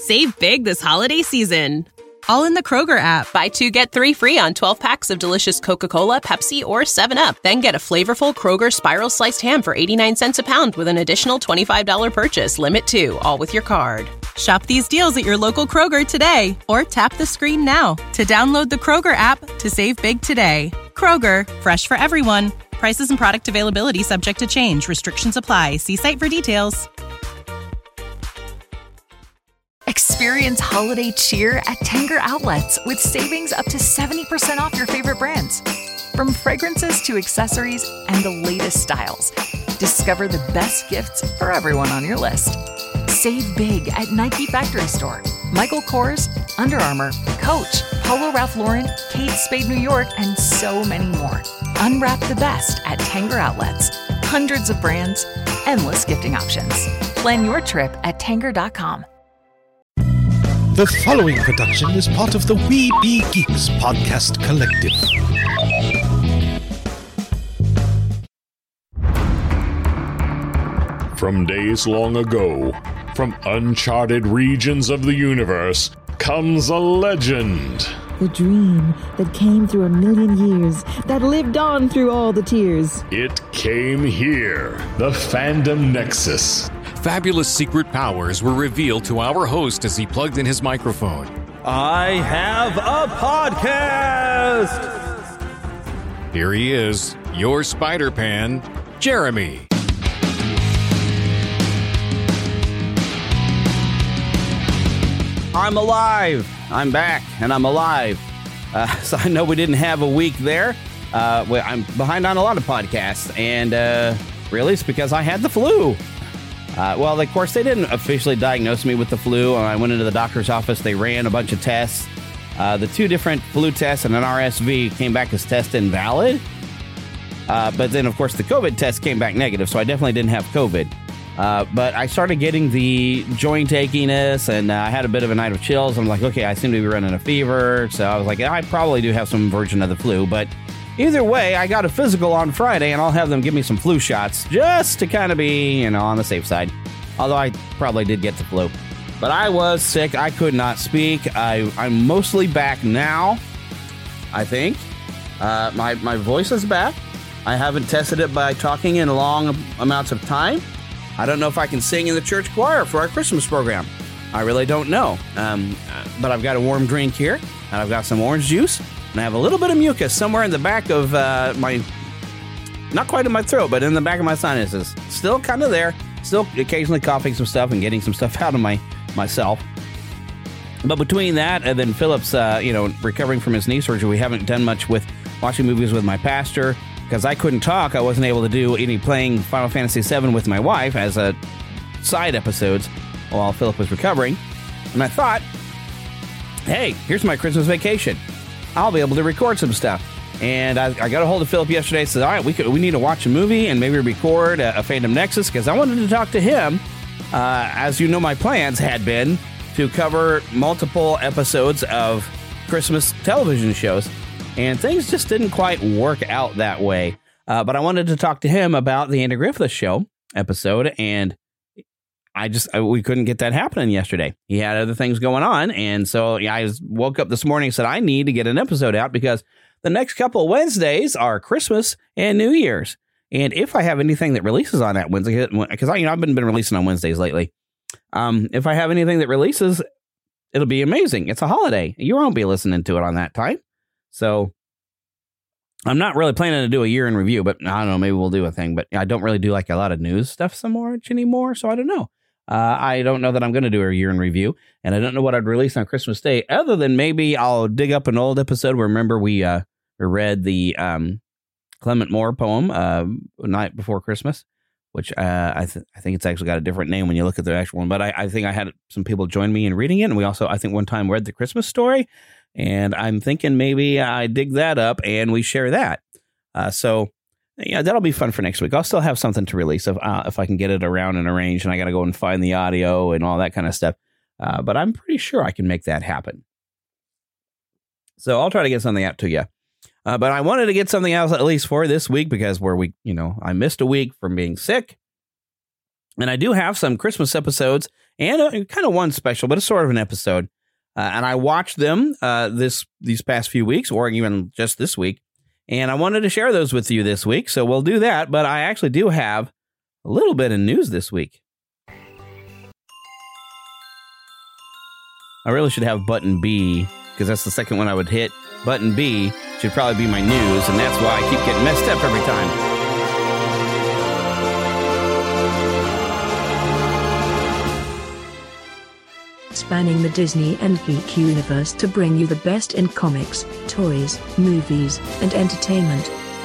Save big this holiday season. All in the Kroger app. Buy 2, get 3 free on 12 packs of delicious Coca-Cola, Pepsi, or 7-Up. Then get a flavorful Kroger Spiral Sliced Ham for 89 cents a pound with an additional $25 purchase. Limit 2, all with your card. Shop these deals at your local Kroger today, or tap the screen now to download the Kroger app to save big today. Kroger, fresh for everyone. Prices and product availability subject to change. Restrictions apply. See site for details. Experience holiday cheer at Tanger Outlets with savings up to 70% off your favorite brands. From fragrances to accessories and the latest styles, discover the best gifts for everyone on your list. Save big at Nike Factory Store, Michael Kors, Under Armour, Coach, Polo Ralph Lauren, Kate Spade New York, and so many more. Unwrap the best at Tanger Outlets. Hundreds of brands, endless gifting options. Plan your trip at Tanger.com. The following production is part of the We Be Geeks podcast collective. From days long ago, from uncharted regions of the universe, comes a legend. The dream that came through a million years, that lived on through all the tears. It came here, the Fandom Nexus. Fabulous secret powers were revealed to our host as he plugged in his microphone. I have a podcast! Here he is, your Spider-Pan, Jeremy. I'm alive! I'm back, and I'm alive. So I know we didn't have a week there. I'm behind on a lot of podcasts, and really it's because I had the flu. Well, of course, they didn't officially diagnose me with the flu. I went into the doctor's office. They ran a bunch of tests. The 2 different flu tests and an RSV came back as test invalid. But then, of course, the COVID test came back negative, so I definitely didn't have COVID. But I started getting the joint achiness, and I had a bit of a night of chills. I'm like, okay, I seem to be running a fever. So I was like, I probably do have some version of the flu. But either way, I got a physical on Friday, and I'll have them give me some flu shots just to kind of be, on the safe side. Although I probably did get the flu. But I was sick. I could not speak. I'm mostly back now, I think. My voice is back. I haven't tested it by talking in long amounts of time. I don't know if I can sing in the church choir for our Christmas program. I really don't know. But I've got a warm drink here, and I've got some orange juice, and I have a little bit of mucus somewhere in the back of my, not quite in my throat, but in the back of my sinuses. Still kind of there. Still occasionally coughing some stuff and getting some stuff out of myself. But between that and then Philip's, recovering from his knee surgery, we haven't done much with watching movies with my pastor. Because I couldn't talk, I wasn't able to do any playing Final Fantasy VII with my wife as a side episodes while Philip was recovering. And I thought, hey, here's my Christmas vacation. I'll be able to record some stuff. And I got a hold of Philip yesterday and said, all right, we need to watch a movie and maybe record a Fandom Nexus, because I wanted to talk to him. As you know, my plans had been to cover multiple episodes of Christmas television shows. And things just didn't quite work out that way. But I wanted to talk to him about the Andy Griffith Show episode, and we couldn't get that happening yesterday. He had other things going on, and so I woke up this morning and said, I need to get an episode out because the next couple of Wednesdays are Christmas and New Year's. And if I have anything that releases on that Wednesday, because I've been releasing on Wednesdays lately, if I have anything that releases, it'll be amazing. It's a holiday. You won't be listening to it on that time. So I'm not really planning to do a year in review, but I don't know, maybe we'll do a thing. But I don't really do like a lot of news stuff so much anymore, so I don't know. I don't know that I'm going to do a year in review, and I don't know what I'd release on Christmas Day, other than maybe I'll dig up an old episode. Remember we read the Clement Moore poem, Night Before Christmas, which I think it's actually got a different name when you look at the actual one. But I think I had some people join me in reading it, and we also, I think one time read The Christmas Story. And I'm thinking maybe I dig that up and we share that. So that'll be fun for next week. I'll still have something to release if I can get it around and arranged, and I got to go and find the audio and all that kind of stuff. But I'm pretty sure I can make that happen. So I'll try to get something out to you. But I wanted to get something else at least for this week because I missed a week from being sick. And I do have some Christmas episodes and kind of one special, but it's sort of an episode. And I watched them these past few weeks, or even just this week. And I wanted to share those with you this week. So we'll do that. But I actually do have a little bit of news this week. I really should have button B, because that's the second one I would hit. Button B should probably be my news, and that's why I keep getting messed up every time. Spanning the Disney and geek universe to bring you the best in comics, toys, movies, and entertainment.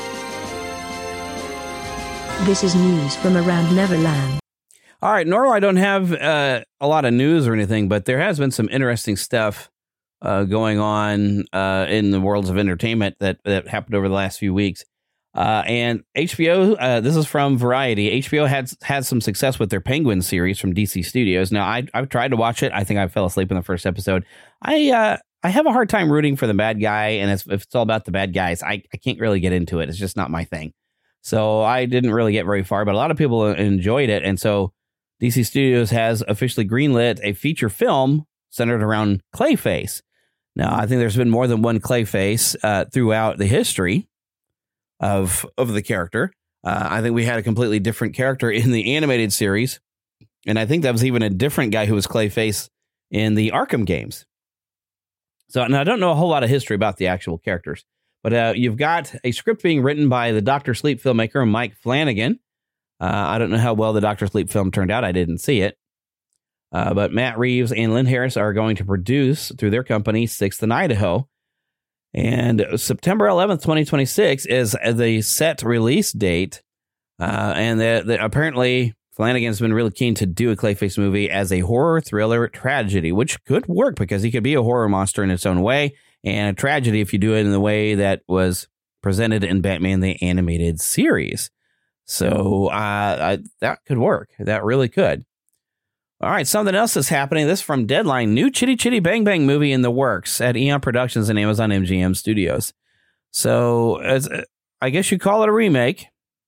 This is news from around Neverland. All right, normally I don't have a lot of news or anything, but there has been some interesting stuff going on in the worlds of entertainment that happened over the last few weeks. And HBO, this is from Variety. HBO had some success with their Penguin series from DC Studios. Now, I've tried to watch it. I think I fell asleep in the first episode. I have a hard time rooting for the bad guy, and if it's all about the bad guys, I can't really get into it. It's just not my thing. So I didn't really get very far, but a lot of people enjoyed it. And so DC Studios has officially greenlit a feature film centered around Clayface. Now, I think there's been more than one Clayface throughout the history of the character. I think we had a completely different character in the animated series. And I think that was even a different guy who was Clayface in the Arkham games. So now I don't know a whole lot of history about the actual characters, but you've got a script being written by the Dr. Sleep filmmaker, Mike Flanagan. I don't know how well the Dr. Sleep film turned out. I didn't see it. But Matt Reeves and Lynn Harris are going to produce through their company, 6th and Idaho. And September 11th, 2026 is the set release date. And apparently Flanagan's been really keen to do a Clayface movie as a horror thriller tragedy, which could work because he could be a horror monster in its own way, and a tragedy if you do it in the way that was presented in Batman the Animated Series. So that could work. That really could. All right, something else that's happening. This is from Deadline. New Chitty Chitty Bang Bang movie in the works at Eon Productions and Amazon MGM Studios. So I guess you call it a remake,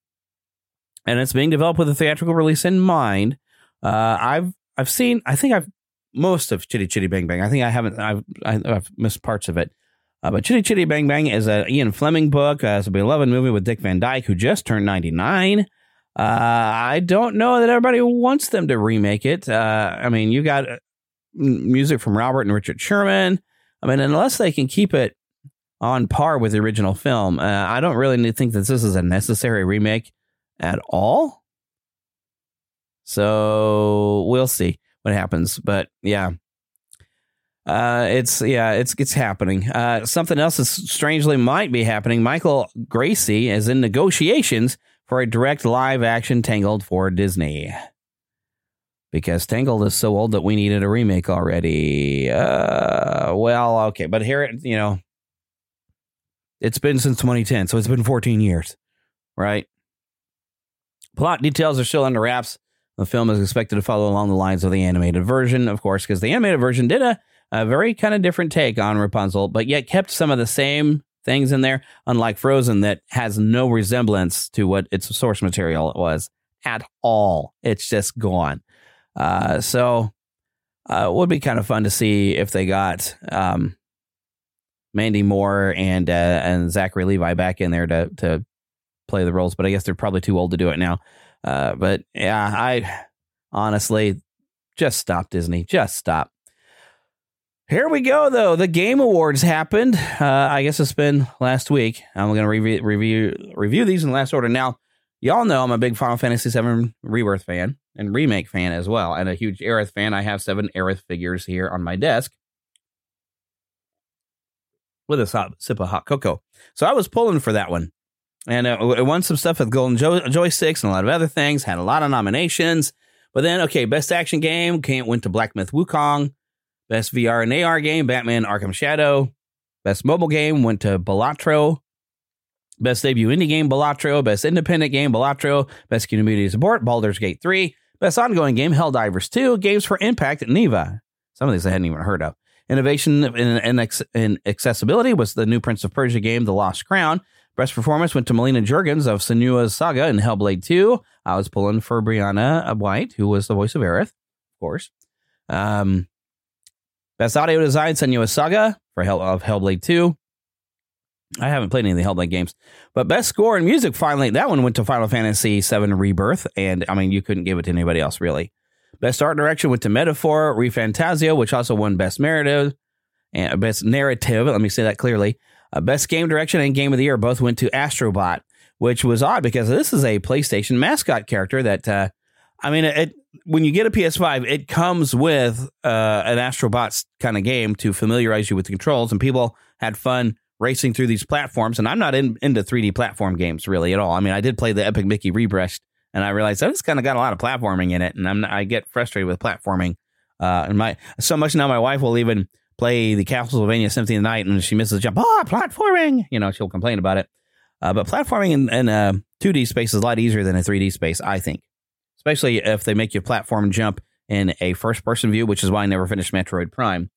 and it's being developed with a theatrical release in mind. I've seen, I think I've most of Chitty Chitty Bang Bang. I think I haven't. I've missed parts of it. But Chitty Chitty Bang Bang is an Ian Fleming book. It's a beloved movie with Dick Van Dyke, who just turned 99. I don't know that everybody wants them to remake it. I mean, you got music from Robert and Richard Sherman. I mean, unless they can keep it on par with the original film, I don't really think that this is a necessary remake at all. So we'll see what happens. But yeah, it's happening. Something else that strangely might be happening. Michael Gracie is in negotiations for a direct live action Tangled for Disney, because Tangled is so old that we needed a remake already. Well, okay, but here, it's been since 2010, so it's been 14 years, right? Plot details are still under wraps. The film is expected to follow along the lines of the animated version, of course, because the animated version did a very kind of different take on Rapunzel, but yet kept some of the same things in there, unlike Frozen, that has no resemblance to what its source material was at all. It's just gone. So it would be kind of fun to see if they got Mandy Moore and Zachary Levi back in there to play the roles, but I guess they're probably too old to do it now. But yeah, I honestly just stop, Disney. Just stop. Here we go, though. The Game Awards happened. I guess it's been last week. I'm going to review these in last order. Now, y'all know I'm a big Final Fantasy VII Rebirth fan and remake fan as well, and a huge Aerith fan. I have 7 Aerith figures here on my desk with a sip of hot cocoa. So I was pulling for that one. And it won some stuff with Golden Joysticks and a lot of other things. Had a lot of nominations. But then, okay, Best Action Game went to Black Myth Wukong. Best VR and AR game, Batman Arkham Shadow. Best Mobile Game went to Balatro. Best Debut Indie Game, Balatro. Best Independent Game, Balatro. Best Community Support, Baldur's Gate 3. Best Ongoing Game, Helldivers 2. Games for Impact, Neva. Some of these I hadn't even heard of. Innovation in Accessibility was the new Prince of Persia game, The Lost Crown. Best Performance went to Melina Juergens of Senua's Saga and Hellblade 2. I was pulling for Brianna White, who was the voice of Aerith, of course. Best audio design, Senua's Saga for Hellblade 2. I haven't played any of the Hellblade games. But best score and music, finally, that one went to Final Fantasy VII Rebirth. And, I mean, you couldn't give it to anybody else, really. Best art direction went to Metaphor, ReFantazio, which also won Best Narrative. And Best Narrative, let me say that clearly. Best Game Direction and Game of the Year both went to Astrobot, which was odd because this is a PlayStation mascot character that, when you get a PS5, it comes with an Astrobot kind of game to familiarize you with the controls, and people had fun racing through these platforms. And I'm not into 3D platform games really at all. I mean, I did play the Epic Mickey Rebrushed, and I realized that it's kind of got a lot of platforming in it, and I get frustrated with platforming. So much now my wife will even play the Castlevania Symphony of the Night, and she misses a jump. Platforming! She'll complain about it. But platforming in 2D space is a lot easier than a 3D space, I think. Especially if they make you platform jump in a first-person view, which is why I never finished Metroid Prime.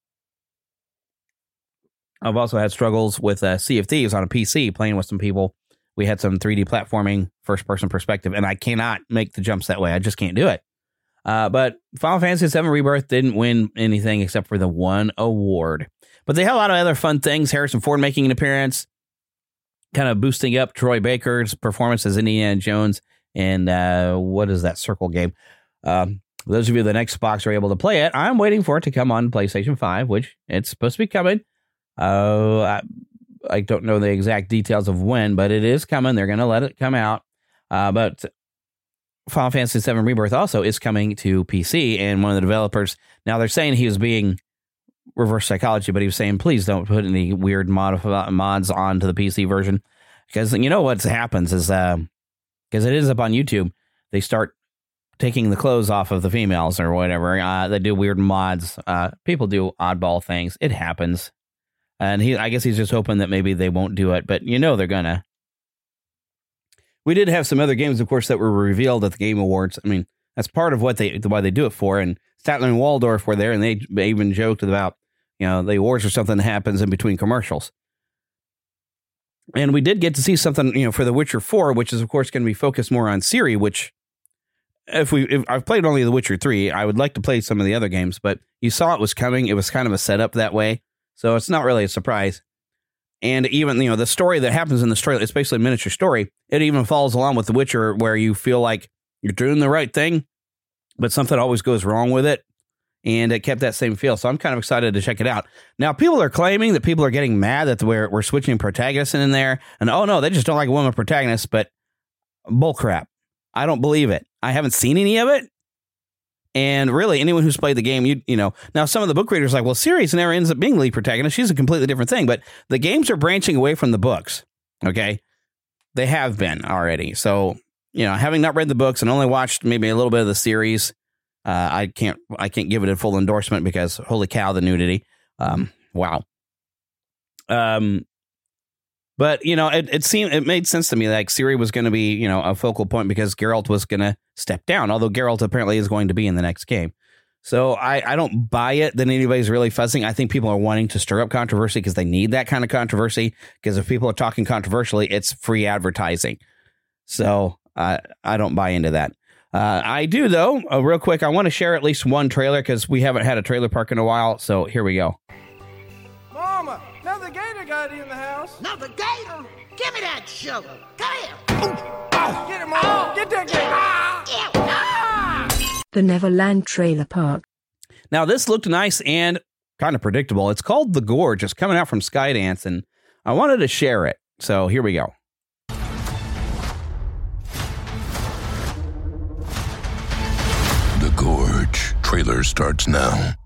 I've also had struggles with Sea of Thieves on a PC, playing with some people. We had some 3D platforming, first-person perspective, and I cannot make the jumps that way. I just can't do it. But Final Fantasy VII Rebirth didn't win anything except for the one award. But they had a lot of other fun things. Harrison Ford making an appearance, kind of boosting up Troy Baker's performance as Indiana Jones in, what is that Circle game? Those of you that Xbox are able to play it, I'm waiting for it to come on PlayStation 5, which it's supposed to be coming. I don't know the exact details of when, but it is coming. They're going to let it come out. But Final Fantasy VII Rebirth also is coming to PC, and one of the developers, now they're saying he was being reverse psychology, but he was saying, please don't put any weird mods onto the PC version, because you know what happens is, because it is up on YouTube, they start taking the clothes off of the females or whatever. They do weird mods. People do oddball things. It happens. And I guess he's just hoping that maybe they won't do it, but they're gonna. We did have some other games, of course, that were revealed at the Game Awards. I mean, that's part of why they do it for. And Statler and Waldorf were there, and they even joked about, the awards or something that happens in between commercials. And we did get to see something, for The Witcher 4, which is, of course, going to be focused more on Ciri, which if I've played only The Witcher 3, I would like to play some of the other games, but you saw it was coming. It was kind of a setup that way. So it's not really a surprise. And even, the story that happens in the story, it's basically a miniature story. It even follows along with The Witcher, where you feel like you're doing the right thing, but something always goes wrong with it. And it kept that same feel. So I'm kind of excited to check it out. Now, people are claiming that people are getting mad that we're switching protagonists in there. And, oh, no, they just don't like a woman protagonist. But bullcrap. I don't believe it. I haven't seen any of it. And really, anyone who's played the game, now some of the book readers are like, well, Ciri never ends up being the lead protagonist. She's a completely different thing. But the games are branching away from the books. Okay. They have been already. So, having not read the books and only watched maybe a little bit of the series, I can't give it a full endorsement because holy cow, the nudity. Wow. But, it made sense to me like Ciri was going to be, a focal point because Geralt was going to step down, although Geralt apparently is going to be in the next game. So I don't buy it that anybody's really fussing. I think people are wanting to stir up controversy because they need that kind of controversy, because if people are talking controversially, it's free advertising. So I don't buy into that. I do, though. Real quick, I want to share at least one trailer because we haven't had a trailer park in a while. So here we go. Mama, another gator got in the house. Another gator? Give me that sugar. Come here. Get him, Mama. Get that gator. The Neverland Trailer Park. Now, this looked nice and kind of predictable. It's called The Gorge. It's coming out from Skydance, and I wanted to share it. So here we go. The Gorge. Trailer starts now.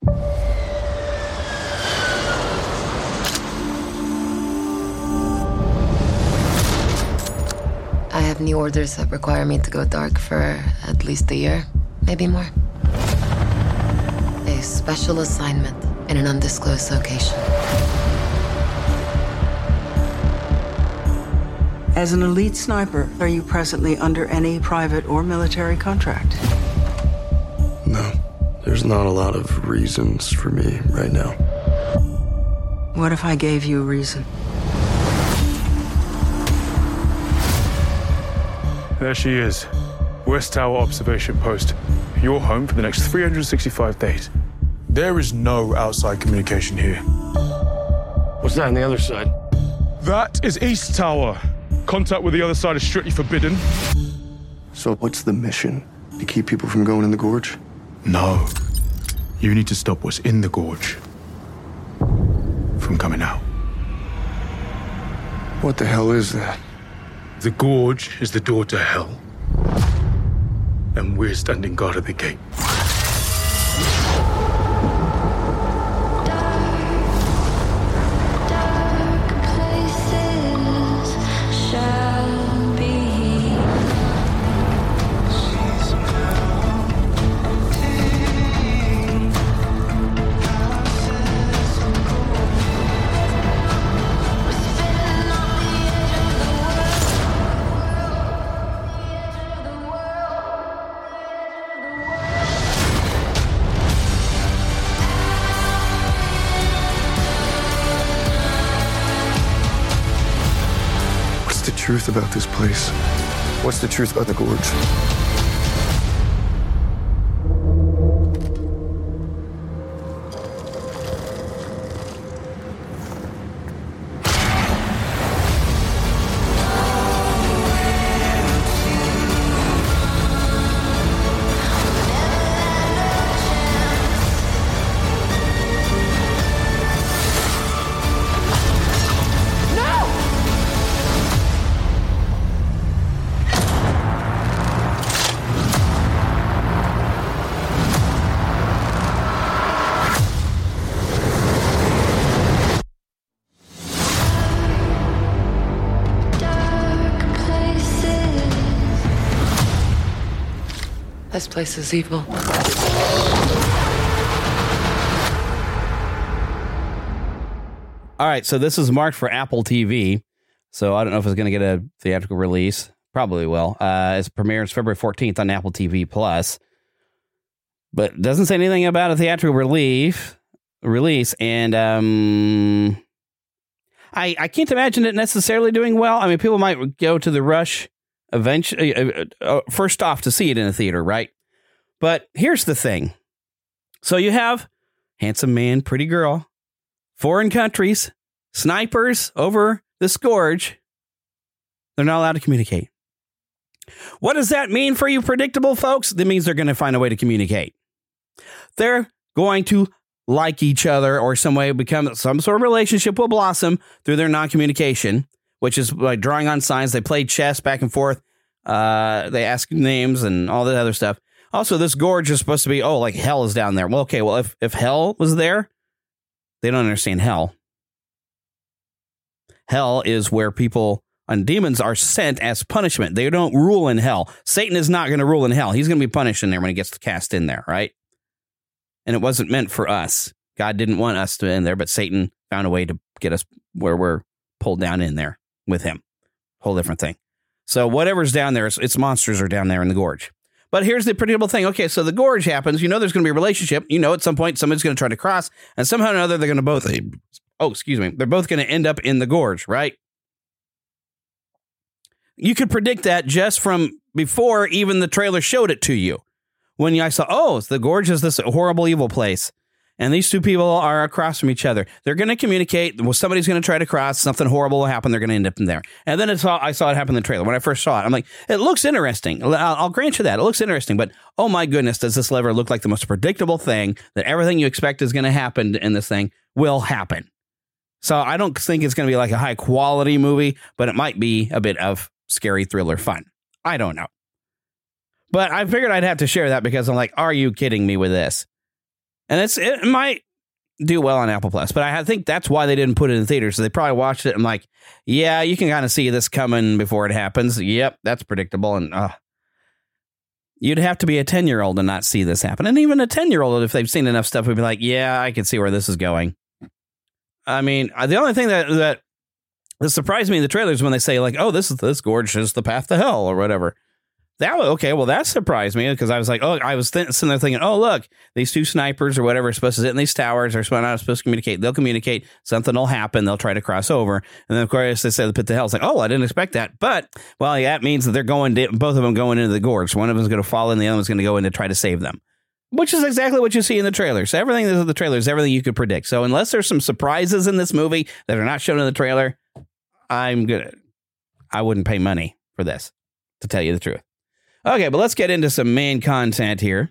I have new orders that require me to go dark for at least a year, maybe more. A special assignment in an undisclosed location. As an elite sniper, are you presently under any private or military contract? No, there's not a lot of reasons for me right now. What if I gave you a reason? There she is. West Tower observation post. your home for the next 365 days. There is no outside communication here. What's that on the other side? That is East Tower. Contact with the other side is strictly forbidden. So what's the mission? To keep people from going in the gorge? No. You need to stop what's in the gorge from coming out. What the hell is that? The gorge is the door to hell. And we're standing guard at the gate. Truth about this place? What's the truth about the gorge? This place is evil. All right, so this is marked for Apple TV. So I don't know if it's going to get a theatrical release. Probably will. It premieres February 14th on Apple TV Plus. But it doesn't say anything about a theatrical release. And I can't imagine it necessarily doing well. I mean, people might go to the Rush eventually, first off to see it in a theater, right? But here's the thing. So you have handsome man, pretty girl, foreign countries, snipers over the Scourge. They're not allowed to communicate. What does that mean for you predictable folks? That means they're going to find a way to communicate. They're going to like each other or some way become some sort of relationship will blossom through their non-communication, which is like drawing on signs. They play chess back and forth. They ask names and all that other stuff. Also, this gorge is supposed to be, like hell is down there. Well, okay, well, if hell was there, they don't understand hell. Hell is where people and demons are sent as punishment. They don't rule in hell. Satan is not going to rule in hell. He's going to be punished in there when he gets cast in there, right? And it wasn't meant for us. God didn't want us to be in there, but Satan found a way to get us where we're pulled down in there with him. Whole different thing. So whatever's down there, it's monsters are down there in the gorge. But here's the predictable thing. Okay, so the gorge happens. You know there's going to be a relationship. You know at some point somebody's going to try to cross, and somehow or another they're going to both... they're both going to end up in the gorge, right? You could predict that just from before even the trailer showed it to you. When I saw, the gorge is this horrible, evil place. And these two people are across from each other. They're going to communicate. Well, somebody's going to try to cross. Something horrible will happen. They're going to end up in there. And then I saw it happen in the trailer. When I first saw it, I'm like, it looks interesting. I'll grant you that. It looks interesting. But, oh, my goodness, does this ever look like the most predictable thing that everything you expect is going to happen in this thing will happen. So I don't think it's going to be like a high quality movie, but it might be a bit of scary thriller fun. I don't know. But I figured I'd have to share that because I'm like, are you kidding me with this? And it might do well on Apple Plus, but I think that's why they didn't put it in theaters. So they probably watched it and like, yeah, you can kind of see this coming before it happens. Yep, that's predictable. And you'd have to be a 10-year-old to not see this happen. And even a 10-year-old, if they've seen enough stuff, would be like, yeah, I can see where this is going. I mean, the only thing that surprised me in the trailers when they say like, oh, this gorge is the path to hell or whatever. That surprised me because I was like, I was sitting there thinking, look, these two snipers or whatever are supposed to sit in these towers. They're not supposed to communicate. They'll communicate. Something will happen. They'll try to cross over. And then, of course, they said the pit to hell. It's like, I didn't expect that. But, that means that they're both of them going into the gorge. One of them is going to fall in. The other one's going to go in to try to save them, which is exactly what you see in the trailer. So everything that's in the trailer is everything you could predict. So unless there's some surprises in this movie that are not shown in the trailer, I wouldn't pay money for this, to tell you the truth. Okay, but let's get into some main content here.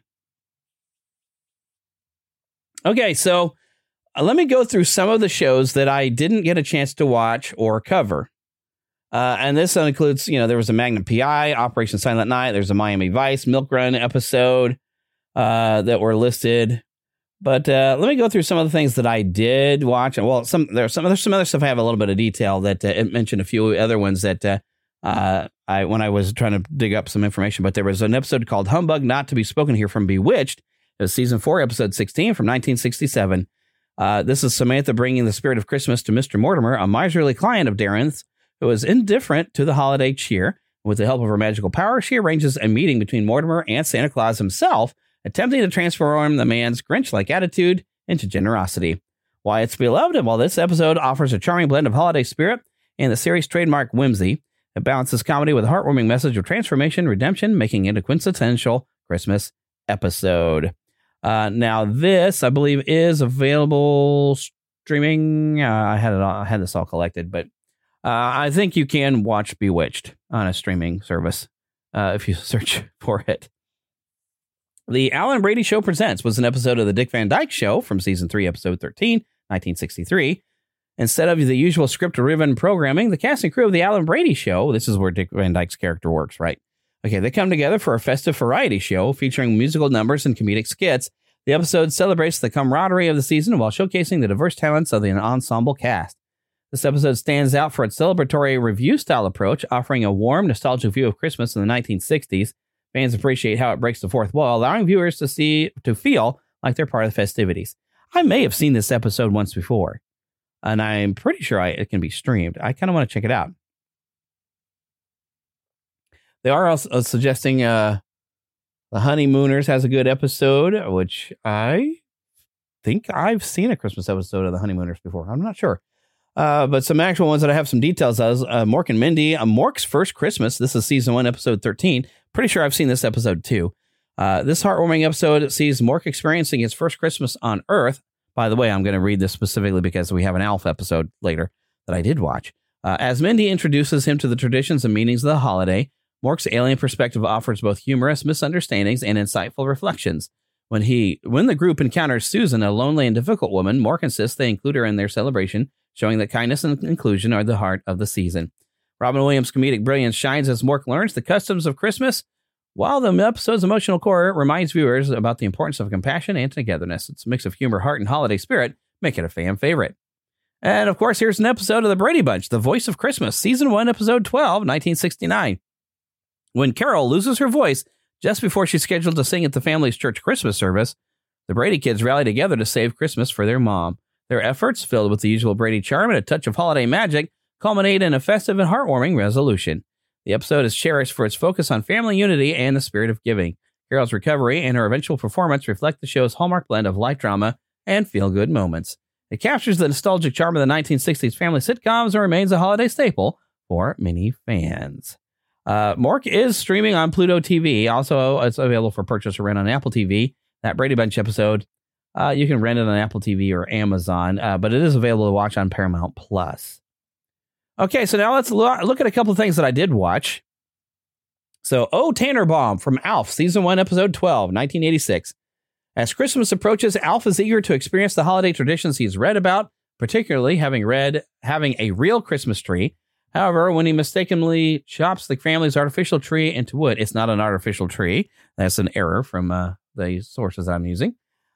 Okay, so let me go through some of the shows that I didn't get a chance to watch or cover. And this includes, there was a Magnum PI, Operation Silent Night. There's a Miami Vice, Milk Run episode that were listed. But let me go through some of the things that I did watch. Well, there's some other stuff I have a little bit of detail that it mentioned a few other ones that when I was trying to dig up some information. But there was an episode called Humbug Not to Be Spoken Here from Bewitched. It was season 4, episode 16 from 1967. This is Samantha bringing the spirit of Christmas to Mr. Mortimer, a miserly client of Darren's who is indifferent to the holiday cheer. With the help of her magical power, she arranges a meeting between Mortimer and Santa Claus himself, attempting to transform the man's Grinch-like attitude into generosity. Why it's beloved, and while this episode offers a charming blend of holiday spirit and the series' trademark whimsy, it balances comedy with a heartwarming message of transformation, redemption, making it a quintessential Christmas episode. Now, this, I believe, is available streaming. I had this all collected, but I think you can watch Bewitched on a streaming service if you search for it. The Alan Brady Show Presents was an episode of the Dick Van Dyke Show from season 3, episode 13, 1963. Instead of the usual script-driven programming, the cast and crew of the Alan Brady Show, this is where Dick Van Dyke's character works, right? Okay, they come together for a festive variety show featuring musical numbers and comedic skits. The episode celebrates the camaraderie of the season while showcasing the diverse talents of the ensemble cast. This episode stands out for its celebratory review-style approach, offering a warm, nostalgic view of Christmas in the 1960s. Fans appreciate how it breaks the fourth wall, allowing viewers to feel like they're part of the festivities. I may have seen this episode once before, and I'm pretty sure it can be streamed. I kind of want to check it out. They are also suggesting The Honeymooners has a good episode, which I think I've seen a Christmas episode of The Honeymooners before. I'm not sure. But some actual ones that I have some details of. Mork and Mindy, Mork's First Christmas. This is season 1, episode 13. Pretty sure I've seen this episode too. This heartwarming episode sees Mork experiencing his first Christmas on Earth. By the way, I'm going to read this specifically because we have an Alf episode later that I did watch. As Mindy introduces him to the traditions and meanings of the holiday, Mork's alien perspective offers both humorous misunderstandings and insightful reflections. When the group encounters Susan, a lonely and difficult woman, Mork insists they include her in their celebration, showing that kindness and inclusion are the heart of the season. Robin Williams' comedic brilliance shines as Mork learns the customs of Christmas, while the episode's emotional core reminds viewers about the importance of compassion and togetherness. It's a mix of humor, heart, and holiday spirit, make it a fan favorite. And of course, here's an episode of The Brady Bunch, The Voice of Christmas, season 1, episode 12, 1969. When Carol loses her voice just before she's scheduled to sing at the family's church Christmas service, the Brady kids rally together to save Christmas for their mom. Their efforts, filled with the usual Brady charm and a touch of holiday magic, culminate in a festive and heartwarming resolution. The episode is cherished for its focus on family unity and the spirit of giving. Carol's recovery and her eventual performance reflect the show's hallmark blend of light drama and feel-good moments. It captures the nostalgic charm of the 1960s family sitcoms and remains a holiday staple for many fans. Mork is streaming on Pluto TV. Also, it's available for purchase or rent on Apple TV. That Brady Bunch episode, you can rent it on Apple TV or Amazon, but it is available to watch on Paramount Plus. Okay, so now let's look at a couple of things that I did watch. So, O Tannenbaum from Alf, season 1, episode 12, 1986. As Christmas approaches, Alf is eager to experience the holiday traditions he's read about, particularly having a real Christmas tree. However, when he mistakenly chops the family's artificial tree into wood, it's not an artificial tree. That's an error from the sources I'm using.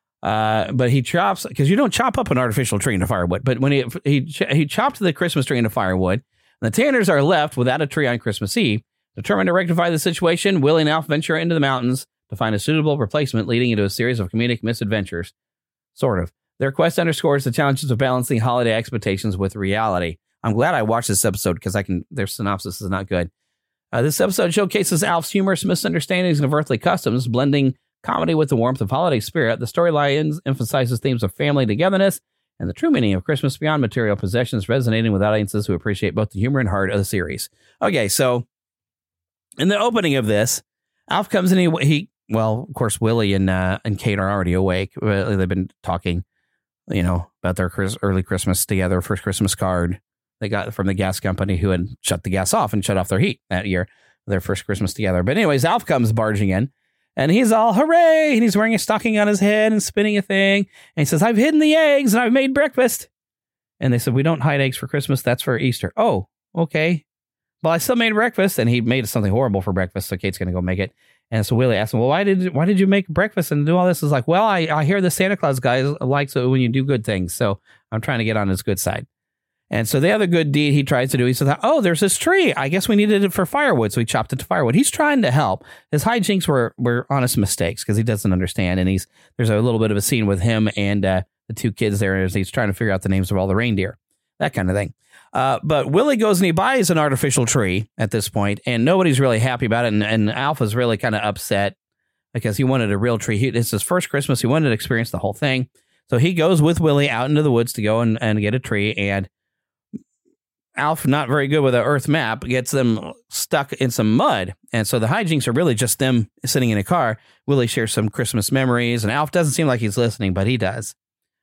But he chops, because you don't chop up an artificial tree into firewood. But when he chopped the Christmas tree into firewood, the Tanners are left without a tree on Christmas Eve. Determined to rectify the situation, Willie and Alf venture into the mountains to find a suitable replacement, leading into a series of comedic misadventures. Sort of. Their quest underscores the challenges of balancing holiday expectations with reality. I'm glad I watched this episode because their synopsis is not good. This episode showcases Alf's humorous misunderstandings of earthly customs, blending comedy with the warmth of holiday spirit. The storyline emphasizes themes of family togetherness and the true meaning of Christmas beyond material possessions, resonating with audiences who appreciate both the humor and heart of the series. Okay, so in the opening of this, Alf comes in. Well, of course, Willie and Kate are already awake. They've been talking, about their early Christmas together, first Christmas card they got from the gas company who had shut the gas off and shut off their heat that year, their first Christmas together. But anyways, Alf comes barging in and he's all hooray. And he's wearing a stocking on his head and spinning a thing. And he says, I've hidden the eggs and I've made breakfast. And they said, we don't hide eggs for Christmas. That's for Easter. Oh, okay. Well, I still made breakfast. And he made something horrible for breakfast. So Kate's going to go make it. And so Willie asked him, well, why did you make breakfast and do all this? It's like, well, I hear the Santa Claus guy likes it when you do good things. So I'm trying to get on his good side. And so the other good deed he tries to do, he says, oh, there's this tree. I guess we needed it for firewood. So he chopped it to firewood. He's trying to help. His hijinks were honest mistakes because he doesn't understand. And there's a little bit of a scene with him and the two kids there as he's trying to figure out the names of all the reindeer, that kind of thing. But Willie goes and he buys an artificial tree at this point, and nobody's really happy about it. And Alpha's really kind of upset because he wanted a real tree. It's his first Christmas. He wanted to experience the whole thing. So he goes with Willie out into the woods to go and get a tree. And Alf, not very good with an earth map, gets them stuck in some mud. And so the hijinks are really just them sitting in a car. Willie shares some Christmas memories, and Alf doesn't seem like he's listening, but he does.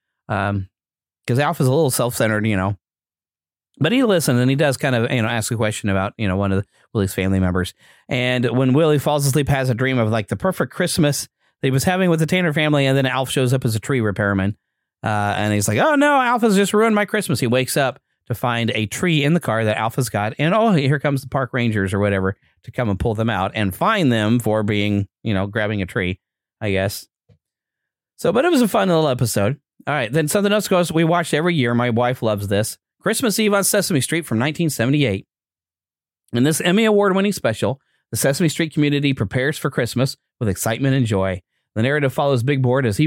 Because Alf is a little self-centered, But he listened, and he does kind of, ask a question about, one of Willie's family members. And when Willie falls asleep, has a dream of like the perfect Christmas that he was having with the Tanner family, and then Alf shows up as a tree repairman. And he's like, oh, no, Alf has just ruined my Christmas. He wakes up to find a tree in the car that Alpha's got. And, here comes the park rangers or whatever to come and pull them out and fine them for being, grabbing a tree, I guess. So, but it was a fun little episode. All right. Then something else goes, we watch every year. My wife loves this. Christmas Eve on Sesame Street from 1978. In this Emmy Award-winning special, the Sesame Street community prepares for Christmas with excitement and joy. The narrative follows Big Bird as he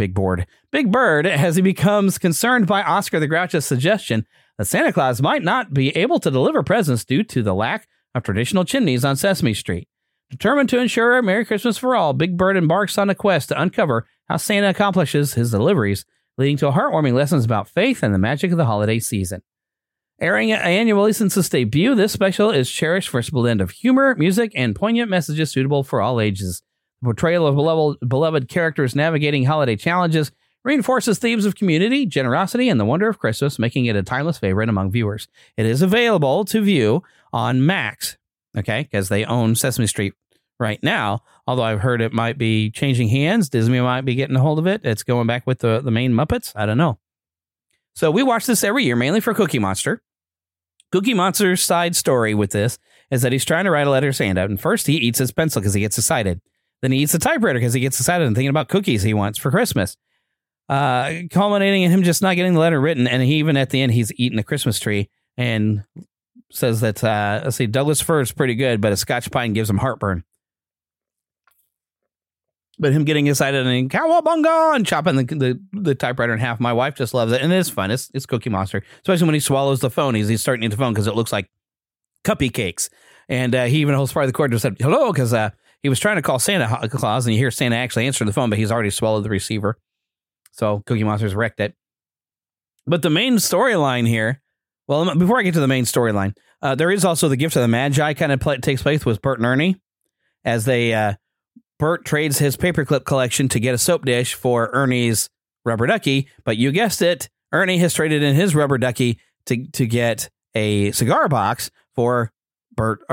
becomes concerned by Oscar the Grouch's suggestion that Santa Claus might not be able to deliver presents due to the lack of traditional chimneys on Sesame Street. Determined to ensure a Merry Christmas for all, Big Bird embarks on a quest to uncover how Santa accomplishes his deliveries, leading to heartwarming lessons about faith and the magic of the holiday season. Airing annually since its debut, this special is cherished for its blend of humor, music, and poignant messages suitable for all ages. The portrayal of beloved characters navigating holiday challenges reinforces themes of community, generosity, and the wonder of Christmas, making it a timeless favorite among viewers. It is available to view on Max, okay, because they own Sesame Street right now, although I've heard it might be changing hands. Disney might be getting a hold of it. It's going back with the main Muppets. I don't know. So we watch this every year, mainly for Cookie Monster. Cookie Monster's side story with this is that he's trying to write a letter to Santa, and first he eats his pencil because he gets excited. Then he eats the typewriter because he gets excited and thinking about cookies he wants for Christmas. Culminating in him just not getting the letter written, and he, even at the end, he's eating a Christmas tree and says that, Douglas fir is pretty good, but a Scotch pine gives him heartburn. But him getting excited and cowabunga and chopping the typewriter in half, my wife just loves it, and it's fun. It's Cookie Monster, especially when he swallows the phone. He's starting to eat the phone because it looks like cuppy cakes, and he even holds part of the cord and said hello because he was trying to call Santa Claus, and you hear Santa actually answer the phone, but he's already swallowed the receiver. So Cookie Monster's wrecked it. But the main storyline here, well, before I get to the main storyline, there is also the Gift of the Magi kind of takes place with Bert and Ernie as Bert trades his paperclip collection to get a soap dish for Ernie's rubber ducky. But you guessed it, Ernie has traded in his rubber ducky to get a cigar box for Bert's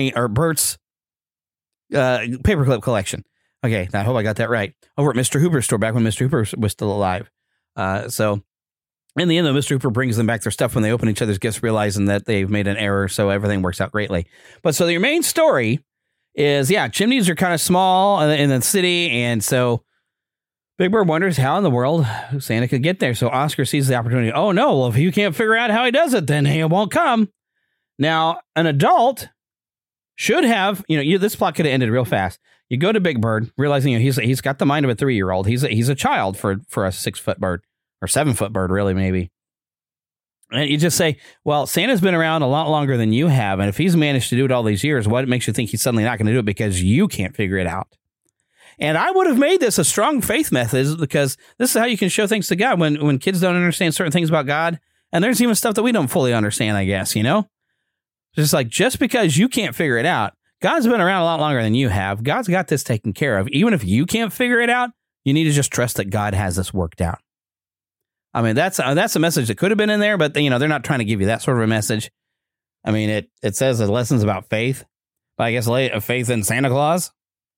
paperclip collection. Okay, I hope I got that right. Over at Mr. Hooper's store back when Mr. Hooper was still alive. So in the end, though, Mr. Hooper brings them back their stuff when they open each other's gifts, realizing that they've made an error. So everything works out greatly. But so your main story is, chimneys are kind of small in the city. And so Big Bird wonders how in the world Santa could get there. So Oscar sees the opportunity. Oh, no. Well, if you can't figure out how he does it, then he won't come. Now, an adult should have, this plot could have ended real fast. You go to Big Bird, realizing he's got the mind of a 3-year-old. He's a child for a 6-foot bird or 7-foot bird, really, maybe. And you just say, well, Santa's been around a lot longer than you have. And if he's managed to do it all these years, what makes you think he's suddenly not going to do it because you can't figure it out? And I would have made this a strong faith method because this is how you can show things to God when kids don't understand certain things about God. And there's even stuff that we don't fully understand, I guess, you know? Just like, just because you can't figure it out, God's been around a lot longer than you have. God's got this taken care of. Even if you can't figure it out, you need to just trust that God has this worked out. I mean, that's a message that could have been in there, but you know, they're not trying to give you that sort of a message. I mean, it says the lessons about faith, but I guess faith in Santa Claus.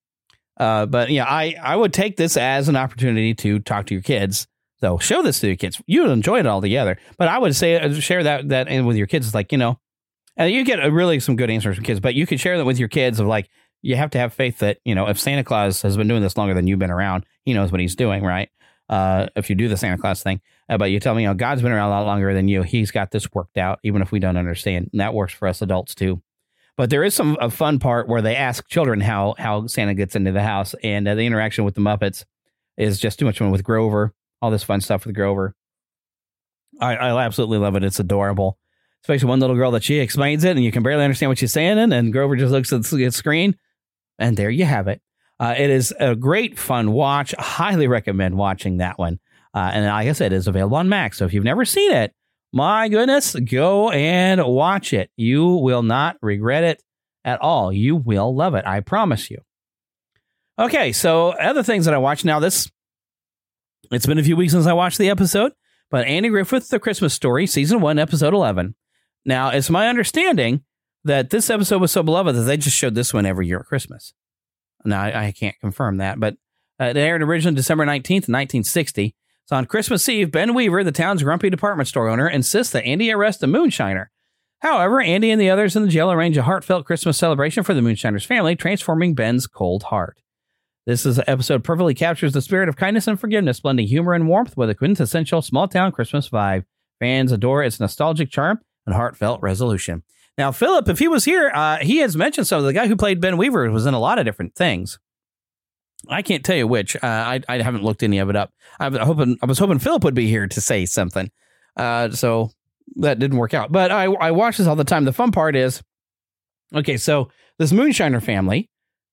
But yeah, I would take this as an opportunity to talk to your kids. So show this to your kids. You'll enjoy it all together. But I would say share that with your kids. It's like, you know, and you get really some good answers from kids, but you could share that with your kids of like, you have to have faith that, you know, if Santa Claus has been doing this longer than you've been around, he knows what he's doing, right? If you do the Santa Claus thing, but you tell me, you know, God's been around a lot longer than you. He's got this worked out, even if we don't understand. And that works for us adults too. But there is a fun part where they ask children how Santa gets into the house, and the interaction with the Muppets is just too much fun with Grover. All this fun stuff with Grover. I absolutely love it. It's adorable. Especially one little girl that she explains it, and you can barely understand what she's saying, and Grover just looks at the screen, and there you have it. It is a great fun watch. I highly recommend watching that one. And like I said, it's available on Max. So if you've never seen it, my goodness, go and watch it. You will not regret it at all. You will love it. I promise you. Okay, so other things that I watched now, it's been a few weeks since I watched the episode, but Andy Griffith, The Christmas Story, Season 1, Episode 11. Now, it's my understanding that this episode was so beloved that they just showed this one every year at Christmas. Now, I can't confirm that, but it aired originally December 19th, 1960. So on Christmas Eve, Ben Weaver, the town's grumpy department store owner, insists that Andy arrest the moonshiner. However, Andy and the others in the jail arrange a heartfelt Christmas celebration for the moonshiner's family, transforming Ben's cold heart. This episode perfectly captures the spirit of kindness and forgiveness, blending humor and warmth with a quintessential small-town Christmas vibe. Fans adore its nostalgic charm and heartfelt resolution. Now, Philip, if he was here, he has mentioned some of the guy who played Ben Weaver was in a lot of different things. I can't tell you which. I haven't looked any of it up. I was hoping Philip would be here to say something. So that didn't work out. But I watch this all the time. The fun part is, okay, so this moonshiner family,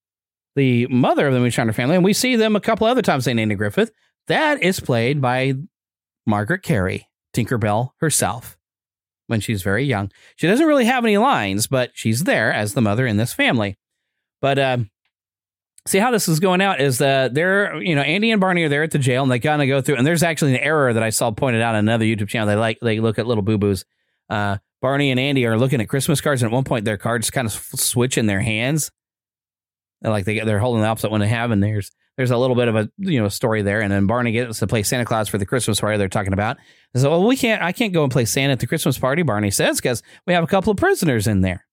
the mother of the moonshiner family, and we see them a couple other times in Andy Griffith, that is played by Margaret Carey, Tinkerbell herself, when she's very young. She doesn't really have any lines, but she's there as the mother in this family. But see how this is going out is they're, you know, Andy and Barney are there at the jail, and they kind of go through, and there's actually an error that I saw pointed out on another YouTube channel. They look at little boo-boos. Barney and Andy are looking at Christmas cards, and at one point their cards kind of switch in their hands. Like they're holding the opposite one they have, and there's a little bit of a story there. And then Barney gets to play Santa Claus for the Christmas party they're talking about. And so, well, I can't go and play Santa at the Christmas party, Barney says, because we have a couple of prisoners in there.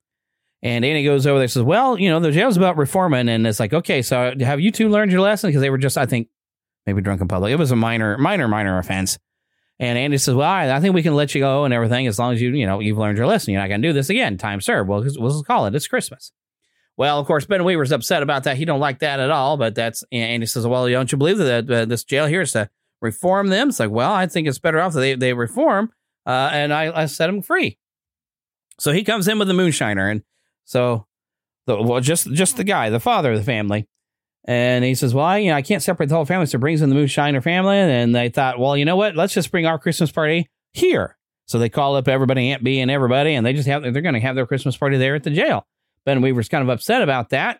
And Andy goes over there and says, well, you know, the jail's about reforming. And it's like, okay, so have you two learned your lesson? Because they were just, I think, maybe drunk in public. It was a minor offense. And Andy says, well, I think we can let you go and everything as long as you've learned your lesson. You're not going to do this again. Time served. Well, we'll call it. It's Christmas. Well, of course, Ben Weaver's upset about that. He don't like that at all. But Andy says, well, don't you believe that this jail here is to reform them? It's like, well, I think it's better off that they reform. And I set them free. So he comes in with the moonshiner. And so, just the guy, the father of the family. And he says, well, I can't separate the whole family. So brings in the moonshiner family. And they thought, well, you know what? Let's just bring our Christmas party here. So they call up everybody, Aunt Bee and everybody. And they're going to have their Christmas party there at the jail. Ben Weaver's kind of upset about that,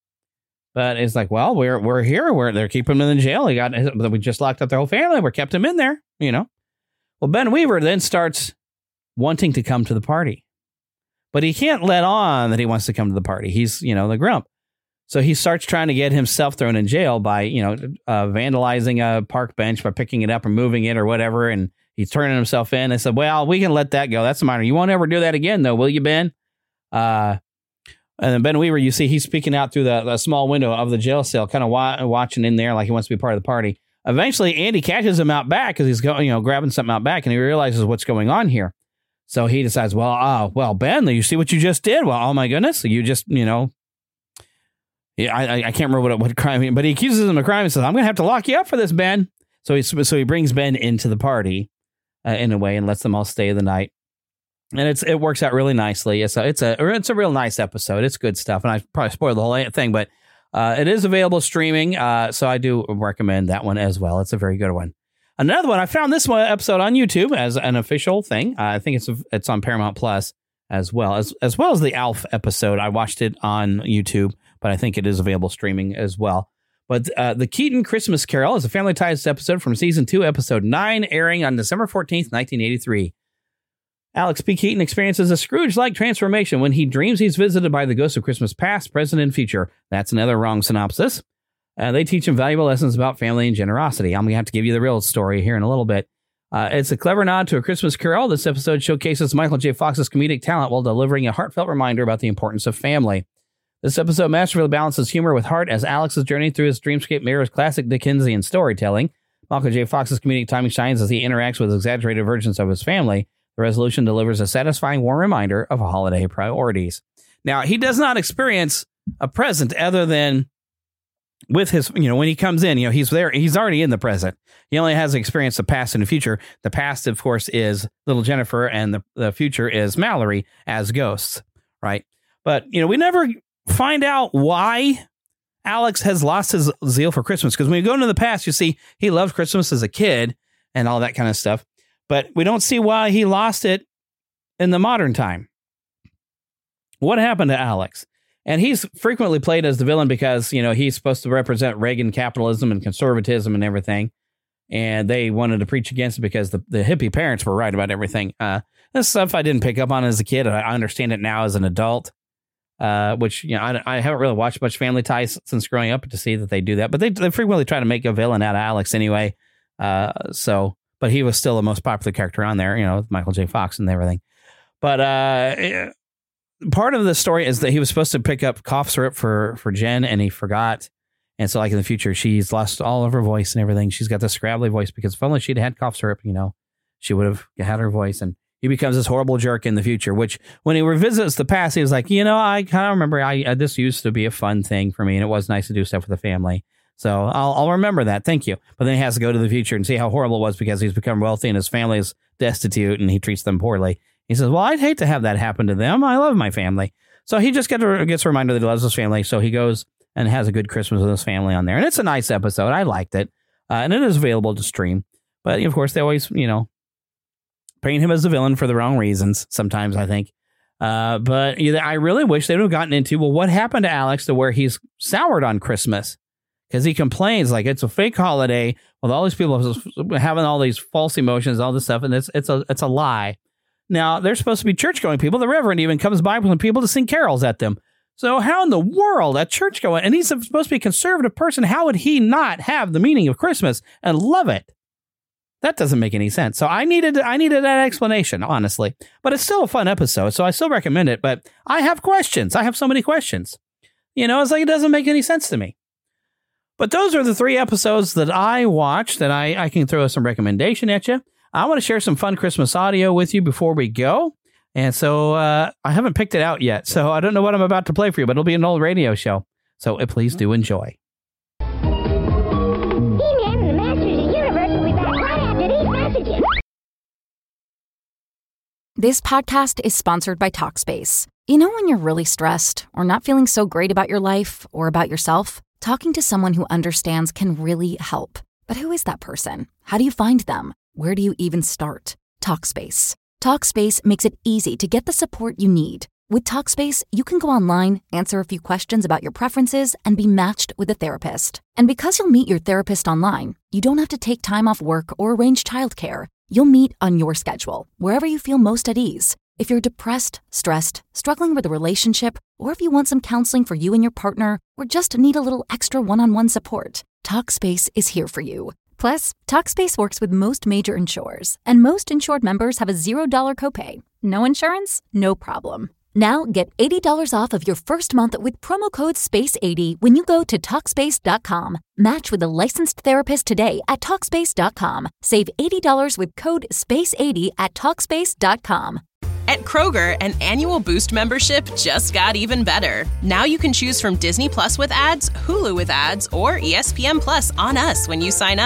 but it's like, well, we're here. They're keeping him in the jail. We just locked up their whole family. We kept him in there, you know. Well, Ben Weaver then starts wanting to come to the party, but he can't let on that he wants to come to the party. He's, the grump. So he starts trying to get himself thrown in jail by, vandalizing a park bench by picking it up and moving it or whatever. And he's turning himself in. I said, well, we can let that go. That's a minor. You won't ever do that again, though, will you, Ben? And then Ben Weaver, you see, he's peeking out through the small window of the jail cell, kind of watching in there like he wants to be part of the party. Eventually, Andy catches him out back because he's going, grabbing something out back, and he realizes what's going on here. So he decides, well, Ben, you see what you just did? Well, oh my goodness, you just, I can't remember what crime, but he accuses him of crime and says, I'm going to have to lock you up for this, Ben. So he brings Ben into the party, in a way and lets them all stay the night. And it works out really nicely. It's a real nice episode. It's good stuff. And I probably spoiled the whole thing, but it is available streaming. So I do recommend that one as well. It's a very good one. Another one, I found this one episode on YouTube as an official thing. I think it's on Paramount Plus as well as the Alf episode. I watched it on YouTube, but I think it is available streaming as well. But the Keaton Christmas Carol is a Family Ties episode from season 2, episode 9, airing on December 14th, 1983. Alex P. Keaton experiences a Scrooge-like transformation when he dreams he's visited by the ghosts of Christmas past, present, and future. That's another wrong synopsis. They teach him valuable lessons about family and generosity. I'm going to have to give you the real story here in a little bit. It's a clever nod to A Christmas Carol. This episode showcases Michael J. Fox's comedic talent while delivering a heartfelt reminder about the importance of family. This episode masterfully balances humor with heart as Alex's journey through his dreamscape mirrors classic Dickensian storytelling. Michael J. Fox's comedic timing shines as he interacts with exaggerated versions of his family. The resolution delivers a satisfying, warm reminder of holiday priorities. Now, he does not experience a present other than with his, when he comes in, he's there. He's already in the present. He only has experienced the past and the future. The past, of course, is little Jennifer, and the future is Mallory as ghosts, right? But, we never find out why Alex has lost his zeal for Christmas. Because when you go into the past, you see he loved Christmas as a kid and all that kind of stuff. But we don't see why he lost it in the modern time. What happened to Alex? And he's frequently played as the villain because, he's supposed to represent Reagan capitalism and conservatism and everything. And they wanted to preach against it because the hippie parents were right about everything. This stuff I didn't pick up on as a kid. I understand it now as an adult, which, I haven't really watched much Family Ties since growing up to see that they do that. But they frequently try to make a villain out of Alex anyway. But he was still the most popular character on there, with Michael J. Fox and everything. But part of the story is that he was supposed to pick up cough syrup for Jen, and he forgot. And so, in the future, she's lost all of her voice and everything. She's got this scrabbly voice because if only she'd had cough syrup, she would have had her voice. And he becomes this horrible jerk in the future, which when he revisits the past, he was like, I kind of remember this used to be a fun thing for me, and it was nice to do stuff with the family. So I'll remember that. Thank you. But then he has to go to the future and see how horrible it was because he's become wealthy and his family is destitute and he treats them poorly. He says, well, I'd hate to have that happen to them. I love my family. So he just gets a reminder that he loves his family. So he goes and has a good Christmas with his family on there. And it's a nice episode. I liked it. And it is available to stream. But, of course, they always, paint him as a villain for the wrong reasons sometimes, I think. But I really wish they would have gotten into, what happened to Alex to where he's soured on Christmas? Because he complains like it's a fake holiday with all these people having all these false emotions, all this stuff, and it's a lie. Now, they're supposed to be church-going people. The Reverend even comes by with people to sing carols at them. So how in the world, a church-going, and he's supposed to be a conservative person, how would he not have the meaning of Christmas and love it? That doesn't make any sense. So I needed that explanation, honestly. But it's still a fun episode, so I still recommend it. But I have questions. I have so many questions. It's like it doesn't make any sense to me. But those are the 3 episodes that I watched that I can throw some recommendation at you. I want to share some fun Christmas audio with you before we go. And so I haven't picked it out yet. So I don't know what I'm about to play for you, but it'll be an old radio show. So please do enjoy. He-Man and the Masters of the Universe will be back right after these messages. This podcast is sponsored by Talkspace. When you're really stressed or not feeling so great about your life or about yourself, talking to someone who understands can really help. But who is that person? How do you find them? Where do you even start? Talkspace. Talkspace makes it easy to get the support you need. With Talkspace, you can go online, answer a few questions about your preferences, and be matched with a therapist. And because you'll meet your therapist online, you don't have to take time off work or arrange childcare. You'll meet on your schedule, wherever you feel most at ease. If you're depressed, stressed, struggling with a relationship, or if you want some counseling for you and your partner, or just need a little extra one-on-one support, Talkspace is here for you. Plus, Talkspace works with most major insurers, and most insured members have a $0 copay. No insurance? No problem. Now get $80 off of your first month with promo code SPACE80 when you go to Talkspace.com. Match with a licensed therapist today at Talkspace.com. Save $80 with code SPACE80 at Talkspace.com. At Kroger, an annual Boost membership just got even better. Now you can choose from Disney Plus with ads, Hulu with ads, or ESPN Plus on us when you sign up.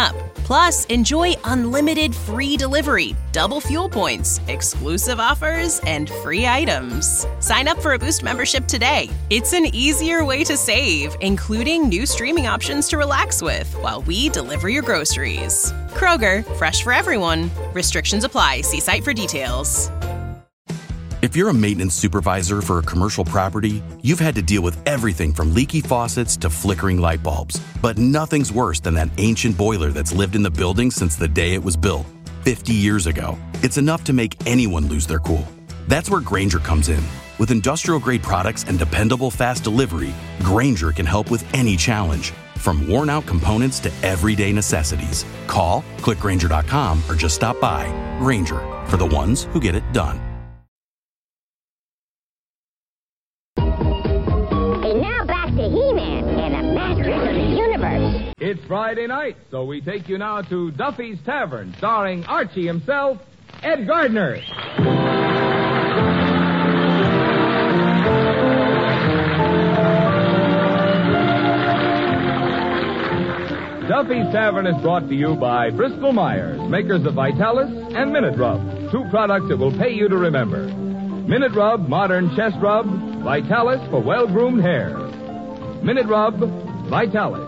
Plus, enjoy unlimited free delivery, double fuel points, exclusive offers, and free items. Sign up for a Boost membership today. It's an easier way to save, including new streaming options to relax with while we deliver your groceries. Kroger, fresh for everyone. Restrictions apply. See site for details. If you're a maintenance supervisor for a commercial property, you've had to deal with everything from leaky faucets to flickering light bulbs. But nothing's worse than that ancient boiler that's lived in the building since the day it was built, 50 years ago. It's enough to make anyone lose their cool. That's where Grainger comes in. With industrial-grade products and dependable fast delivery, Grainger can help with any challenge, from worn-out components to everyday necessities. Call, click Grainger.com, or just stop by. Grainger, for the ones who get it done. And now back to He-Man and the Masters of the Universe. It's Friday night, so we take you now to Duffy's Tavern, starring Archie himself, Ed Gardner. Duffy's Tavern is brought to you by Bristol Myers, makers of Vitalis and Minute Rub, two products that will pay you to remember. Minute Rub, modern chest rub, Vitalis for well-groomed hair. Minute Rub, Vitalis.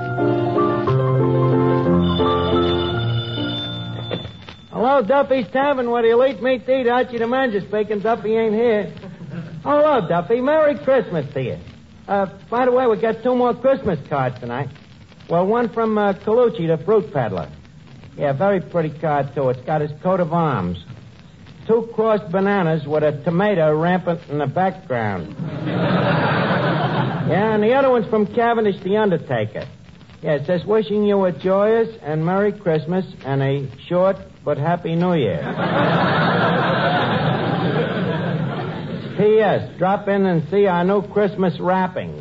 Hello, Duffy's Tavern, where the elite meet to eat. Archie the manager speaking. Duffy ain't here. Hello, Duffy. Merry Christmas to you. By the way, we got 2 more Christmas cards tonight. Well, one from Colucci, the fruit peddler. Yeah, very pretty card, too. It's got his coat of arms. 2 crossed bananas with a tomato rampant in the background. Yeah, and the other one's from Cavendish, the Undertaker. Yeah, it says, wishing you a joyous and Merry Christmas and a short but Happy New Year. P.S. Drop in and see our new Christmas wrappings.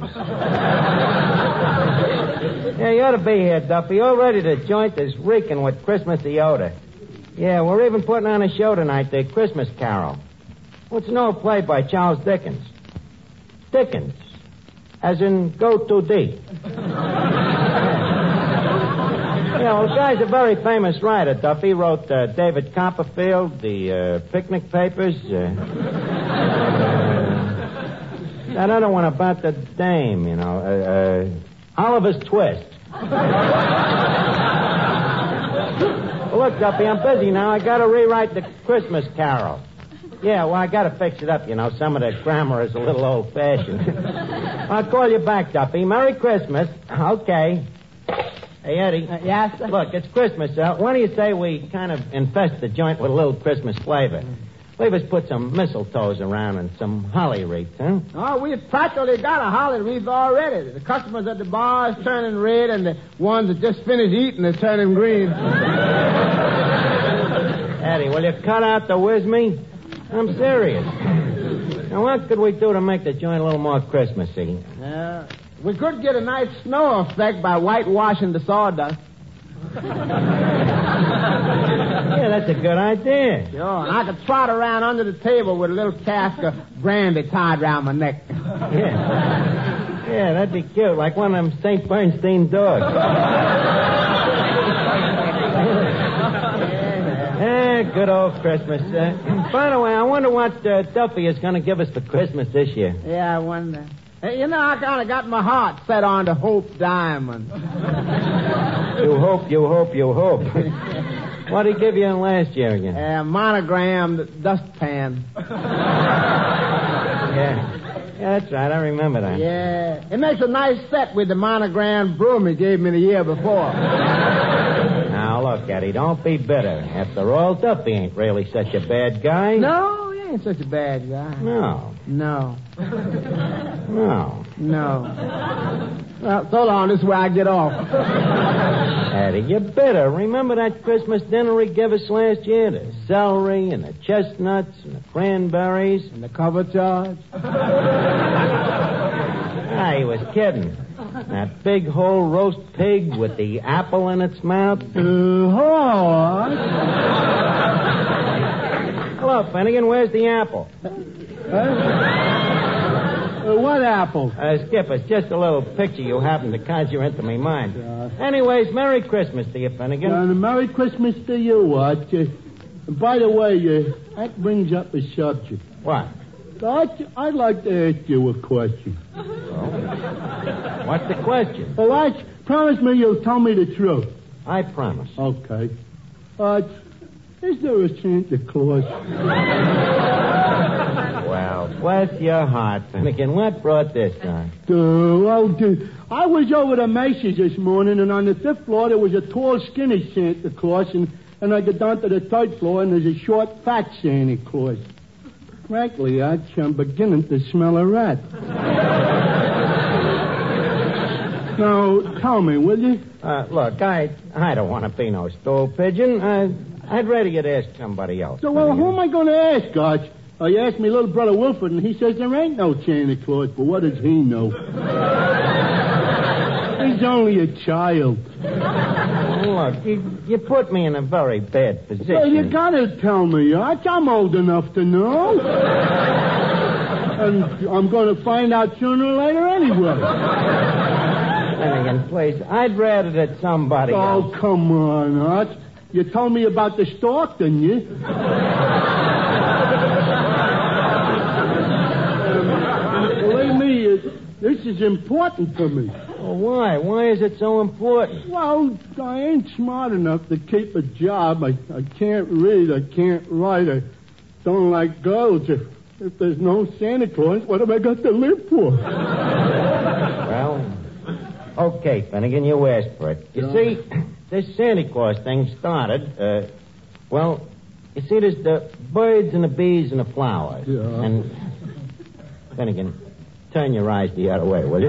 Yeah, you ought to be here, Duffy. Already the joint is reeking with Christmassy odor. Yeah, we're even putting on a show tonight, the Christmas Carol. What's an old play by Charles Dickens? Dickens. As in, go too deep. Yeah, well, the guy's a very famous writer, Duffy. Wrote David Copperfield, the Picnic Papers. That other one about the dame, you know, Oliver's Twist. Well, look, Duffy, I'm busy now. I got to rewrite the Christmas Carol. Yeah, well, I got to fix it up, you know. Some of the grammar is a little old-fashioned. I'll call you back, Duffy. Merry Christmas. Okay. Hey, Eddie. Yes? Look, it's Christmas. Why don't you say we kind of infest the joint with a little Christmas flavor? We've just put some mistletoes around and some holly wreaths, huh? Oh, we've practically got a holly wreath already. The customers at the bar is turning red, and the ones that just finished eating are turning green. Eddie, will you cut out the whiz me? I'm serious. Now, what could we do to make the joint a little more Christmassy? We could get a nice snow effect by whitewashing the sawdust. Yeah, that's a good idea. Sure, and I could trot around under the table with a little cask of brandy tied around my neck. Yeah, that'd be cute, like one of them St. Bernstein dogs. Good old Christmas. By the way, I wonder what Duffy is going to give us for Christmas this year. Yeah, I wonder. Hey, you know, I kind of got my heart set on the Hope Diamond. You hope. What did he give you in last year again? Monogrammed dustpan. Yeah, that's right. I remember that. Yeah. It makes a nice set with the monogrammed broom he gave me the year before. Now, look, Eddie, don't be bitter. After all, Duffy ain't really such a bad guy. No, he ain't such a bad guy. No. Well, so long. This is where I get off. Eddie, you're bitter. Remember that Christmas dinner he gave us last year? The celery and the chestnuts and the cranberries. And the cover charge? He was kidding. That big whole roast pig with the apple in its mouth. Hello, Finnegan. Where's the apple? What apple? Skip, it's just a little picture you happened to conjure into my mind. Anyways, Merry Christmas to you, Finnegan. And Merry Christmas to you, Arch. By the way, that brings up a subject. What? Arch, I'd like to ask you a question. What's the question? Well, Arch, promise me you'll tell me the truth. I promise. Okay. Arch, is there a Santa Claus? Well, bless your heart, Finnegan. What brought this on? I was over to Macy's this morning, and on the 5th floor there was a tall, skinny Santa Claus, and I got down to the 3rd floor, and there's a short, fat Santa Claus. Frankly, Arch, I'm beginning to smell a rat. Now, tell me, will you? Look, I don't want to be no stool pigeon. I'd rather you'd ask somebody else. So, well, who am I going to ask, Arch? You asked me little brother Wilford, and he says there ain't no Santa Claus, but what does he know? He's only a child. Look, you put me in a very bad position. Well, you gotta tell me, Arch. I'm old enough to know. And I'm going to find out sooner or later anyway. Finnegan, please, I'd rather that somebody else. Oh, come on, Arch. You told me about the stork, didn't you? Believe me, this is important for me. Well, why? Why is it so important? Well, I ain't smart enough to keep a job. I can't read. I can't write. I don't like girls. If there's no Santa Claus, what have I got to live for? Well, okay, Finnegan, you asked for it. You see, this Santa Claus thing started, you see, there's the birds and the bees and the flowers. Yeah. And, Finnegan, turn your eyes the other way, will you?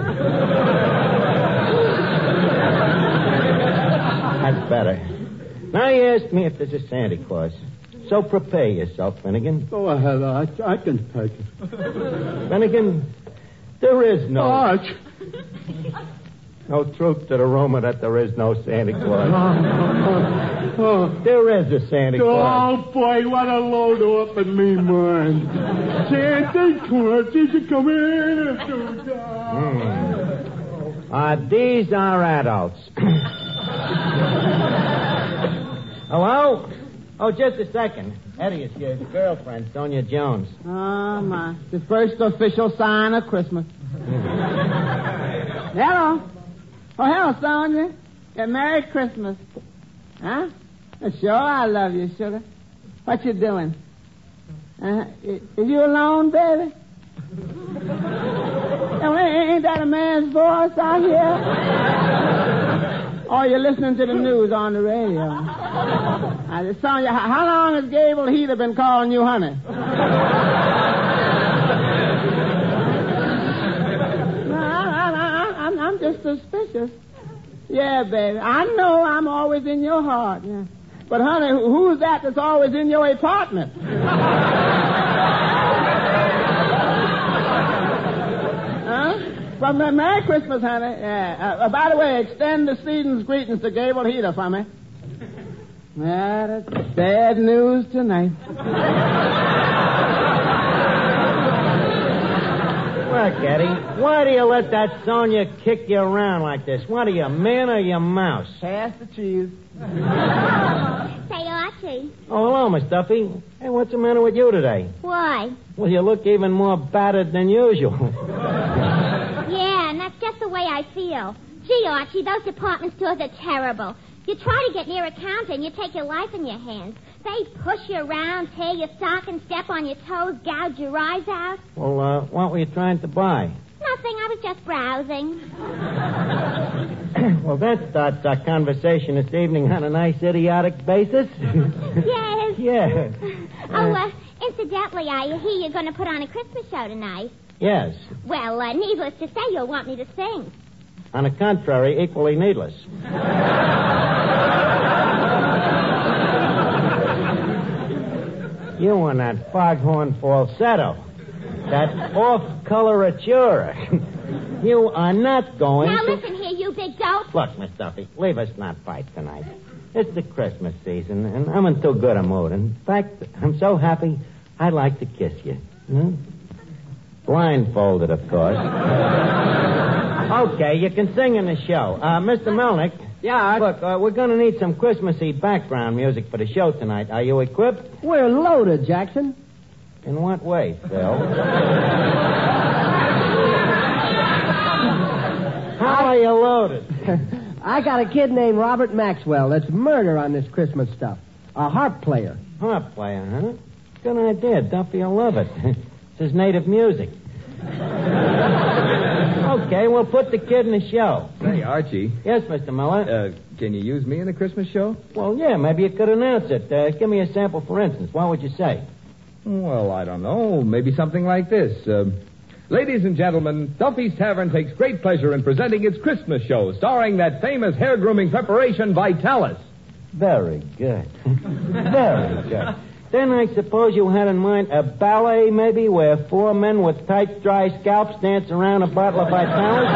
That's better. Now you asked me if there's a Santa Claus. So prepare yourself, Finnegan. Go ahead, Arch. I can take it. Finnegan, there is no... Arch! No truth to the rumor that there is no Santa Claus. There is a Santa Claus. Oh, boy, what a load off in me mind. Santa Claus is coming to These are adults. Hello? Oh, just a second. Eddie, it's your girlfriend, Sonia Jones. Oh, my. The first official sign of Christmas. Hello. Oh, hello, Sonia. Yeah, Merry Christmas. Huh? Sure, I love you, sugar. What you doing? Is you alone, baby? Ain't that a man's voice out here? Or you're listening to the news on the radio? Sonia, how long has Gable Heater been calling you honey? I'm just suspicious. Yeah, baby. I know I'm always in your heart. Yeah. But, honey, who's that that's always in your apartment? Huh? Well, Merry Christmas, honey. Yeah. By the way, extend the season's greetings to Gable Heater for me. Yeah, that's bad news tonight. Look, Eddie, why do you let that Sonia kick you around like this? What are you, man or you mouse? Pass the cheese. Say, Archie. Oh, hello, Miss Duffy. Hey, what's the matter with you today? Why? Well, you look even more battered than usual. Yeah, and that's just the way I feel. Gee, Archie, those department stores are terrible. You try to get near a counter and you take your life in your hands. They push you around, tear your stockings, step on your toes, gouge your eyes out. Well, what were you trying to buy? Nothing. I was just browsing. Well, that starts our conversation this evening on a nice idiotic basis. Yes. Yeah. Incidentally, I hear you're going to put on a Christmas show tonight. Yes. Well, needless to say, you'll want me to sing. On the contrary, equally needless. You and that foghorn falsetto. That off-coloratura. You are not going Now, to... listen here, you big dope. Look, Miss Duffy, leave us not fight tonight. It's the Christmas season, and I'm in too good a mood. In fact, I'm so happy, I'd like to kiss you. Hmm? Blindfolded, of course. Okay, you can sing in the show. Mr. Melnick. Yeah? Look, we're going to need some Christmassy background music for the show tonight. Are you equipped? We're loaded, Jackson. In what way, Phil? How are you loaded? I got a kid named Robert Maxwell that's murder on this Christmas stuff. A harp player. Harp player, huh? Good idea. Duffy will love it. It's his native music. Okay, we'll put the kid in the show. Say, Archie. Yes, Mr. Miller? Can you use me in the Christmas show? Well, yeah, maybe you could announce it. Give me a sample, for instance. What would you say? Well, I don't know. Maybe something like this. Ladies and gentlemen, Duffy's Tavern takes great pleasure in presenting its Christmas show, starring that famous hair grooming preparation, Vitalis. Very good. Very good. Then I suppose you had in mind a ballet, maybe, where 4 men with tight, dry scalps dance around a bottle of Vitalis?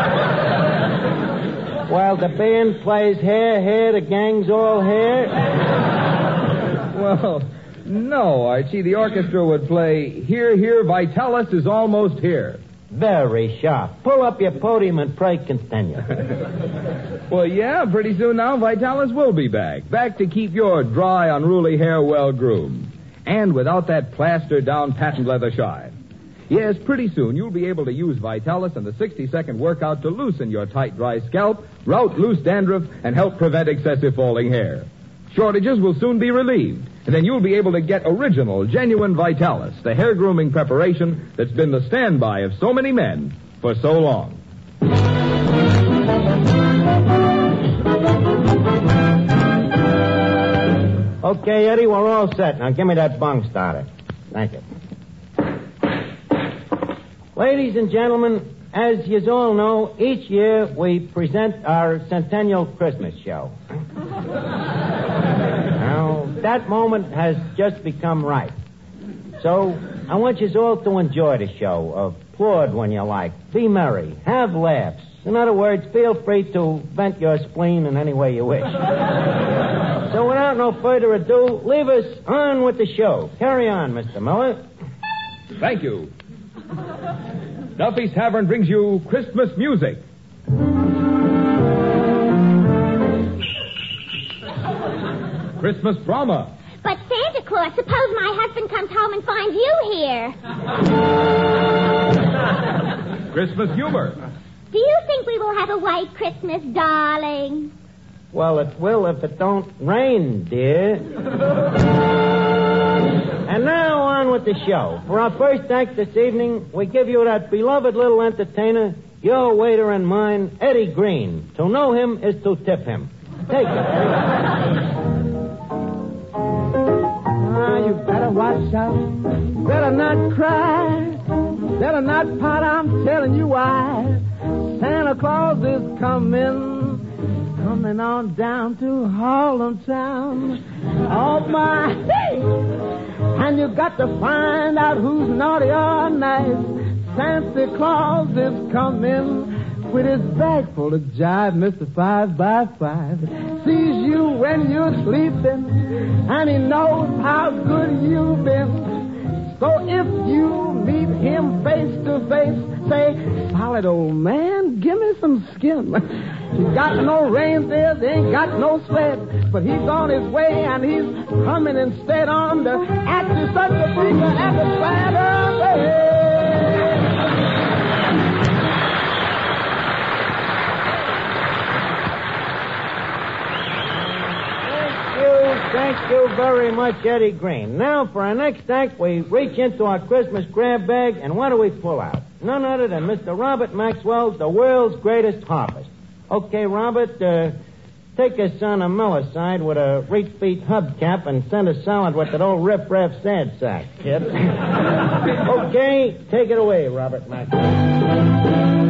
While the band plays Hair, the gang's all hair? Well, no, Archie. The orchestra would play Here, Here, Vitalis is Almost Here. Very sharp. Pull up your podium and pray continue. Well, yeah, pretty soon now, Vitalis will be back. Back to keep your dry, unruly hair well groomed. And without that plastered-down patent leather shine. Yes, pretty soon you'll be able to use Vitalis and the 60-second workout to loosen your tight, dry scalp, rout loose dandruff, and help prevent excessive falling hair. Shortages will soon be relieved, and then you'll be able to get original, genuine Vitalis, the hair grooming preparation that's been the standby of so many men for so long. Okay, Eddie, we're all set. Now give me that bung starter. Thank you. Ladies and gentlemen, as you all know, each year we present our Centennial Christmas show. Now, that moment has just become ripe. So, I want you all to enjoy the show. Applaud when you like. Be merry. Have laughs. In other words, feel free to vent your spleen in any way you wish. So, without no further ado, leave us on with the show. Carry on, Mr. Miller. Thank you. Duffy's Tavern brings you Christmas music. Christmas drama. But Santa Claus, suppose my husband comes home and finds you here. Christmas humor. Do you think we will have a white Christmas, darling? Well, it will if it don't rain, dear. And now on with the show. For our first act this evening, we give you that beloved little entertainer, your waiter and mine, Eddie Green. To know him is to tip him. Take it, Eddie. You better watch out. Better not cry. Better not pout. I'm telling you why. Santa Claus is coming on down to Harlem Town. Oh, my. And you got to find out who's naughty or nice. Santa Claus is coming with his bag full of jive, Mr. 5x5. Sees you when you're sleeping, and he knows how good you've been. So if you meet him face to face, say, solid old man, give me some skin. He got no reindeer, they ain't got no sled, but he's on his way and he's coming instead on the act you such a finger at the Santa Bay. Thank you very much, Eddie Green. Now, for our next act, we reach into our Christmas grab bag, and what do we pull out? None other than Mr. Robert Maxwell's The World's Greatest Harpist. Okay, Robert, take us on the Miller side with a reach-feet hubcap and send us solid with that old riff-raff sad sack, kid. Okay, take it away, Robert Maxwell.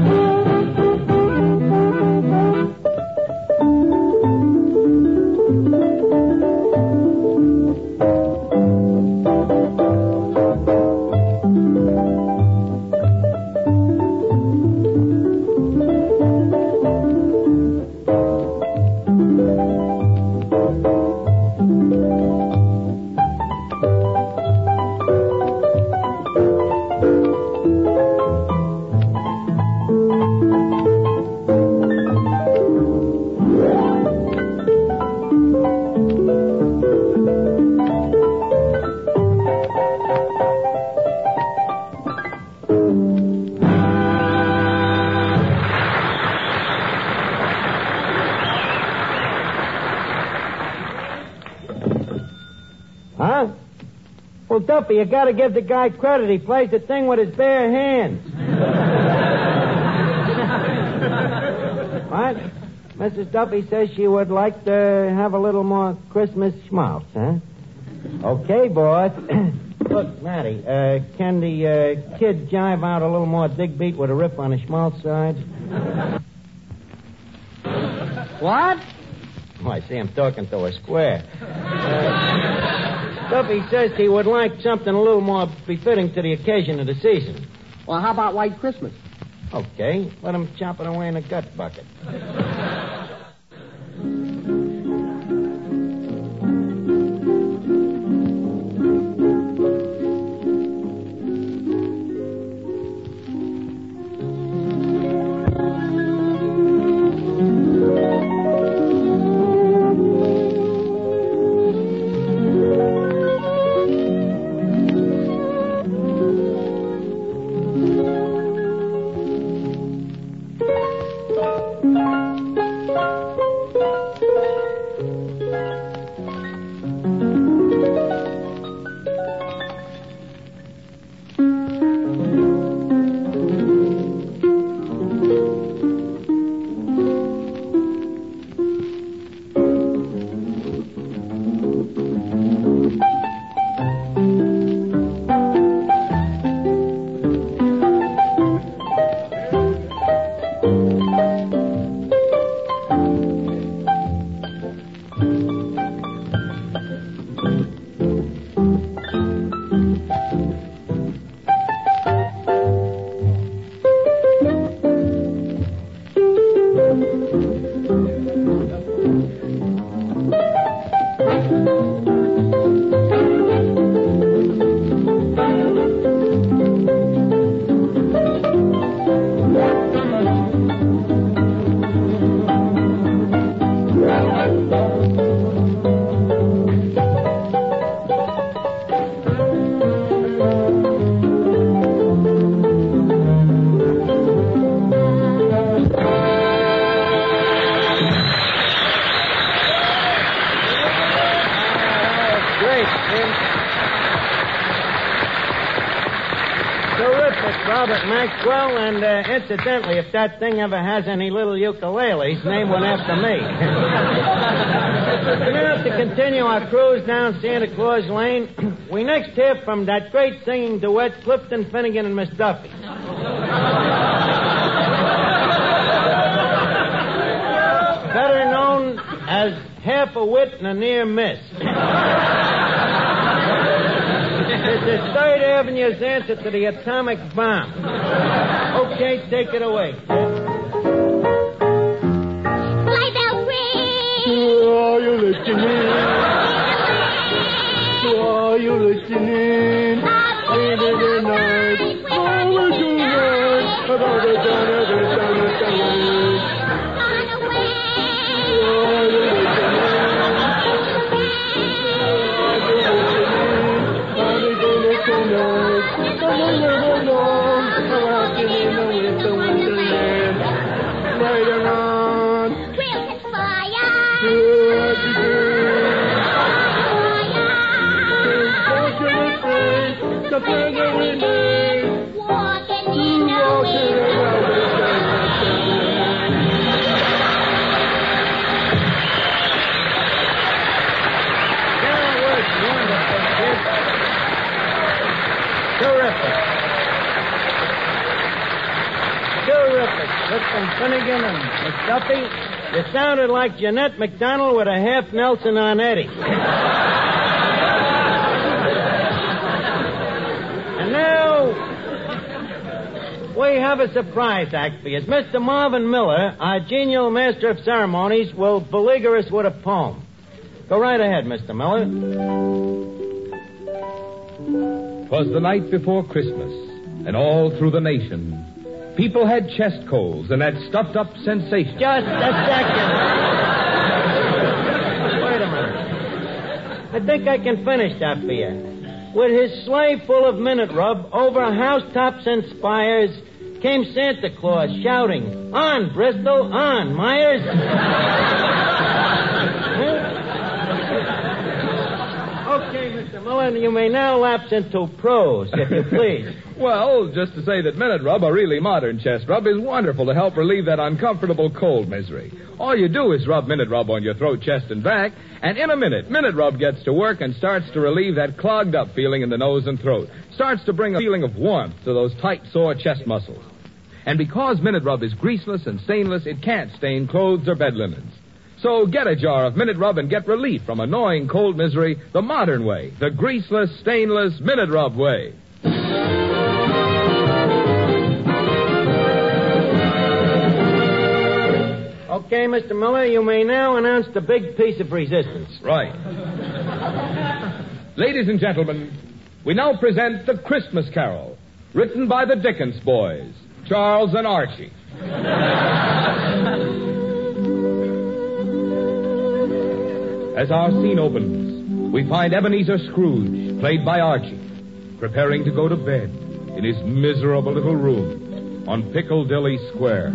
Well, Duffy, you gotta give the guy credit. He plays the thing with his bare hands. What? Mrs. Duffy says she would like to have a little more Christmas schmaltz, huh? Okay, boss. Look, Matty, can the kid jive out a little more dig beat with a riff on the schmaltz side? What? Oh, I see him talking to a square. Duffy says he would like something a little more befitting to the occasion of the season. Well, how about White Christmas? Okay, let him chop it away in a gut bucket. Robert Maxwell, and incidentally, if that thing ever has any little ukuleles, name one after me. Now, to continue our cruise down Santa Claus Lane, we next hear from that great singing duet, Clifton Finnegan and Miss Duffy. Better known as Half a Wit and a Near Miss. It's the Third Avenue's answer to the atomic bomb. Okay, take it away. Sleigh bells ring. Are you listening? Are you listening? Late in the night, over tonight, about the dawn of the sun of the light. On the way. Are you listening? Later on, We'll conspire. The further we live, Walking in the wind. That was wonderful, kid. Terrific. Terrific. Clifton Finnegan and Miss Duffy. You sounded like Jeanette MacDonald with a half Nelson on Eddie. And now, we have a surprise act for you. Mr. Marvin Miller, our genial master of ceremonies, will beleaguer us with a poem. Go right ahead, Mr. Miller. 'Twas the night before Christmas, and all through the nation, people had chest colds and that stuffed-up sensation. Just a second. Wait a minute. I think I can finish that for you. With his sleigh full of minute rub over housetops and spires came Santa Claus shouting, "On, Bristol, on, Myers." Okay, Mr. Mr. Muller, you may now lapse into prose, if you please. Well, just to say that Minute Rub, a really modern chest rub, is wonderful to help relieve that uncomfortable cold misery. All you do is rub Minute Rub on your throat, chest, and back, and in a minute, Minute Rub gets to work and starts to relieve that clogged up feeling in the nose and throat. Starts to bring a feeling of warmth to those tight, sore chest muscles. And because Minute Rub is greaseless and stainless, it can't stain clothes or bed linens. So get a jar of Minute Rub and get relief from annoying cold misery the modern way, the greaseless, stainless Minute Rub way. Okay, Mr. Muller, you may now announce the big piece of resistance. Right. Ladies and gentlemen, we now present The Christmas Carol, written by the Dickens boys, Charles and Archie. As our scene opens, we find Ebenezer Scrooge, played by Archie, preparing to go to bed in his miserable little room on Piccadilly Square.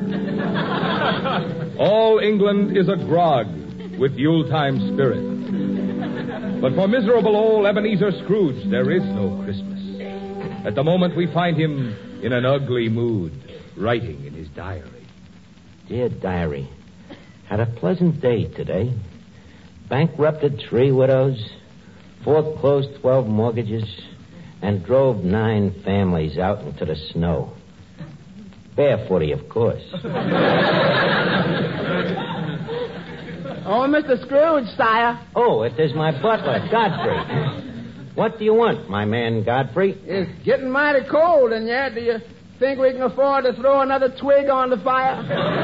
All England is agog with Yuletime spirit. But for miserable old Ebenezer Scrooge, there is no Christmas. At the moment, we find him in an ugly mood, writing in his diary. Dear diary, had a pleasant day today. Bankrupted 3 widows, foreclosed 12 mortgages, and drove 9 families out into the snow. Barefooty, of course. Oh, Mr. Scrooge, sire. Oh, it is my butler, Godfrey. What do you want, my man Godfrey? It's getting mighty cold in here. Do you think we can afford to throw another twig on the fire?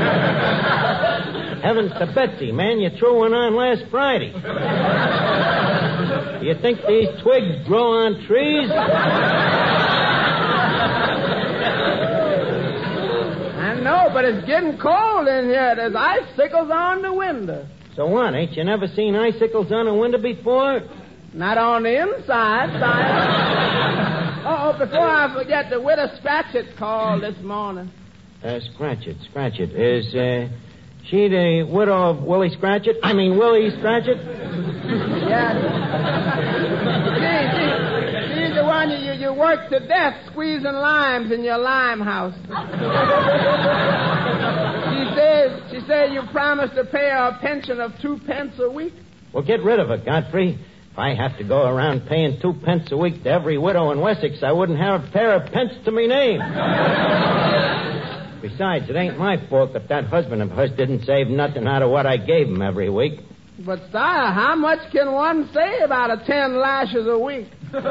Heavens to Betsy, man, you threw one on last Friday. Do you think these twigs grow on trees? I know, but it's getting cold in here. There's icicles on the window. So what, ain't you never seen icicles on a window before? Not on the inside, sire. Oh, before I forget, the widow Scratchit called this morning. Scratchit. Is, she the widow of Willie Scratchit? I mean, Willie Scratchit? Yeah. She's the one you work to death squeezing limes in your lime house. She said you promised to pay her a pension of 2 pence a week. Well, get rid of her, Godfrey. If I have to go around paying 2 pence a week to every widow in Wessex, I wouldn't have a pair of pence to me name. Besides, it ain't my fault that husband of hers didn't save nothing out of what I gave him every week. But, sire, how much can one save out of 10 lashes a week?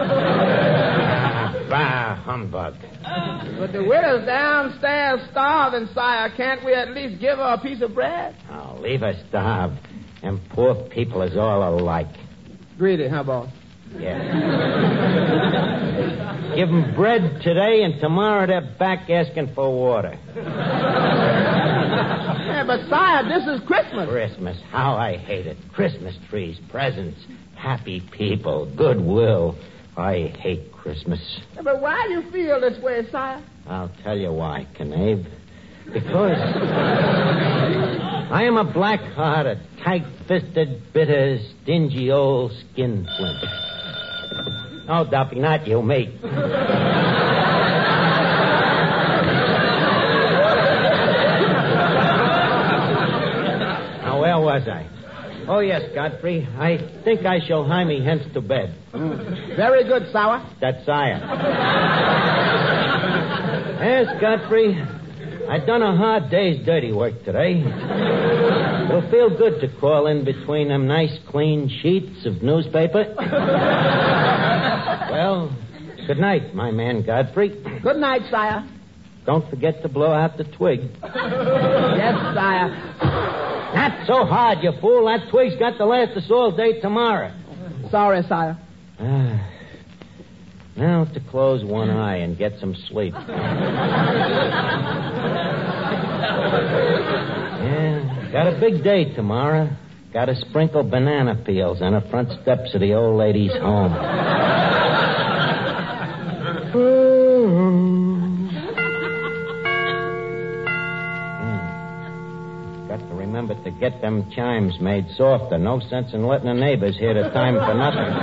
Bah, humbug. But the widow's downstairs starving, sire. Can't we at least give her a piece of bread? Oh, leave her starve. Them poor people is all alike. Greedy, huh, boss? Yeah. Give them bread today, and tomorrow they're back asking for water. Yeah, but, sire, this is Christmas. Christmas. How I hate it. Christmas trees, presents, happy people, goodwill. I hate Christmas. Yeah, but why do you feel this way, sire? I'll tell you why, Knave. Because I am a black-hearted, tight-fisted, bitter, stingy old skinflint. Oh, Duffy, not you, me. Now, where was I? Oh, yes, Godfrey. I think I shall hie me hence to bed. Very good, sire. That's sire. Yes, Godfrey. I done a hard day's dirty work today. It'll feel good to crawl in between them nice, clean sheets of newspaper. Well, good night, my man Godfrey. Good night, sire. Don't forget to blow out the twig. Yes, sire. Not so hard, you fool. That twig's got to last us all day tomorrow. Sorry, sire. Now to close one eye and get some sleep. Yeah, got a big day tomorrow. Got to sprinkle banana peels on the front steps of the old lady's home. Got to remember to could get them chimes made softer. No sense in letting the neighbors hear the time for nothing.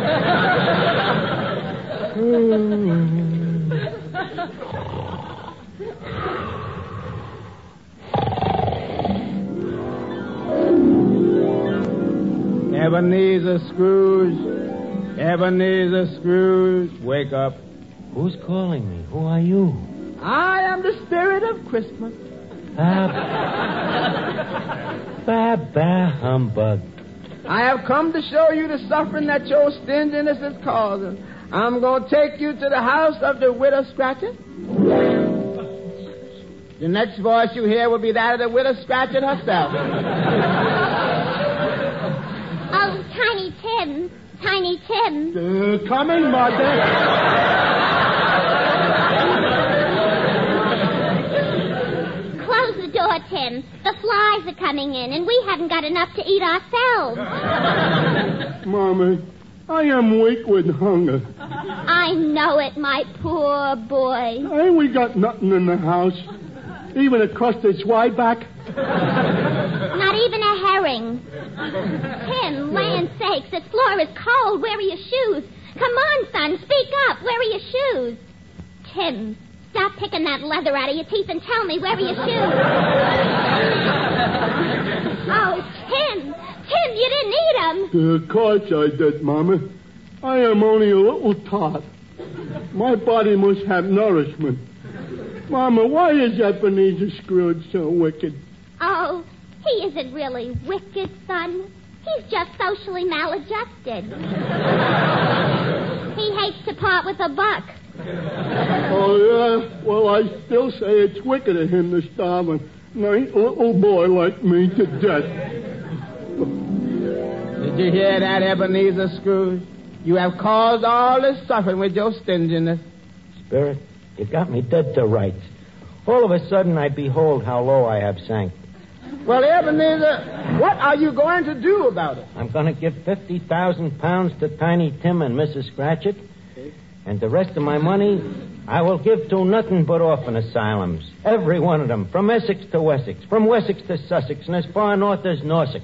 Ebenezer Scrooge, wake up. Who's calling me? Who are you? I am the spirit of Christmas. Bah, humbug. I have come to show you the suffering that your stinginess is causing. I'm going to take you to the house of the widow Scratchit. The next voice you hear will be that of the widow Scratchit herself. Oh, Tiny Tim. Tiny Tim. Coming, Mother. Close the door, Tim. The flies are coming in, and we haven't got enough to eat ourselves. Mama, I am weak with hunger. I know it, my poor boy. Ain't we got nothing in the house? Even a crusted zwieback? Not even a herring. Tim, land sakes, this floor is cold. Where are your shoes? Come on, son, speak up. Where are your shoes? Tim, stop picking that leather out of your teeth and tell me, where are your shoes? Oh, Tim, you didn't eat them. Of course I did, Mama. I am only a little tot. My body must have nourishment. Mama, why is Ebenezer Scrooge so wicked? Oh, he isn't really wicked, son. He's just socially maladjusted. He hates to part with a buck. Oh, yeah? Well, I still say it's wicked of him to starve a nice little boy like me to death. Did you hear that, Ebenezer Scrooge? You have caused all this suffering with your stinginess. Spirit, you got me dead to rights. All of a sudden, I behold how low I have sank. Well, Ebenezer, what are you going to do about it? I'm going to give 50,000 pounds to Tiny Tim and Mrs. Scratchit, and the rest of my money I will give to nothing but orphan asylums. Every one of them, from Essex to Wessex, from Wessex to Sussex, and as far north as Norsex.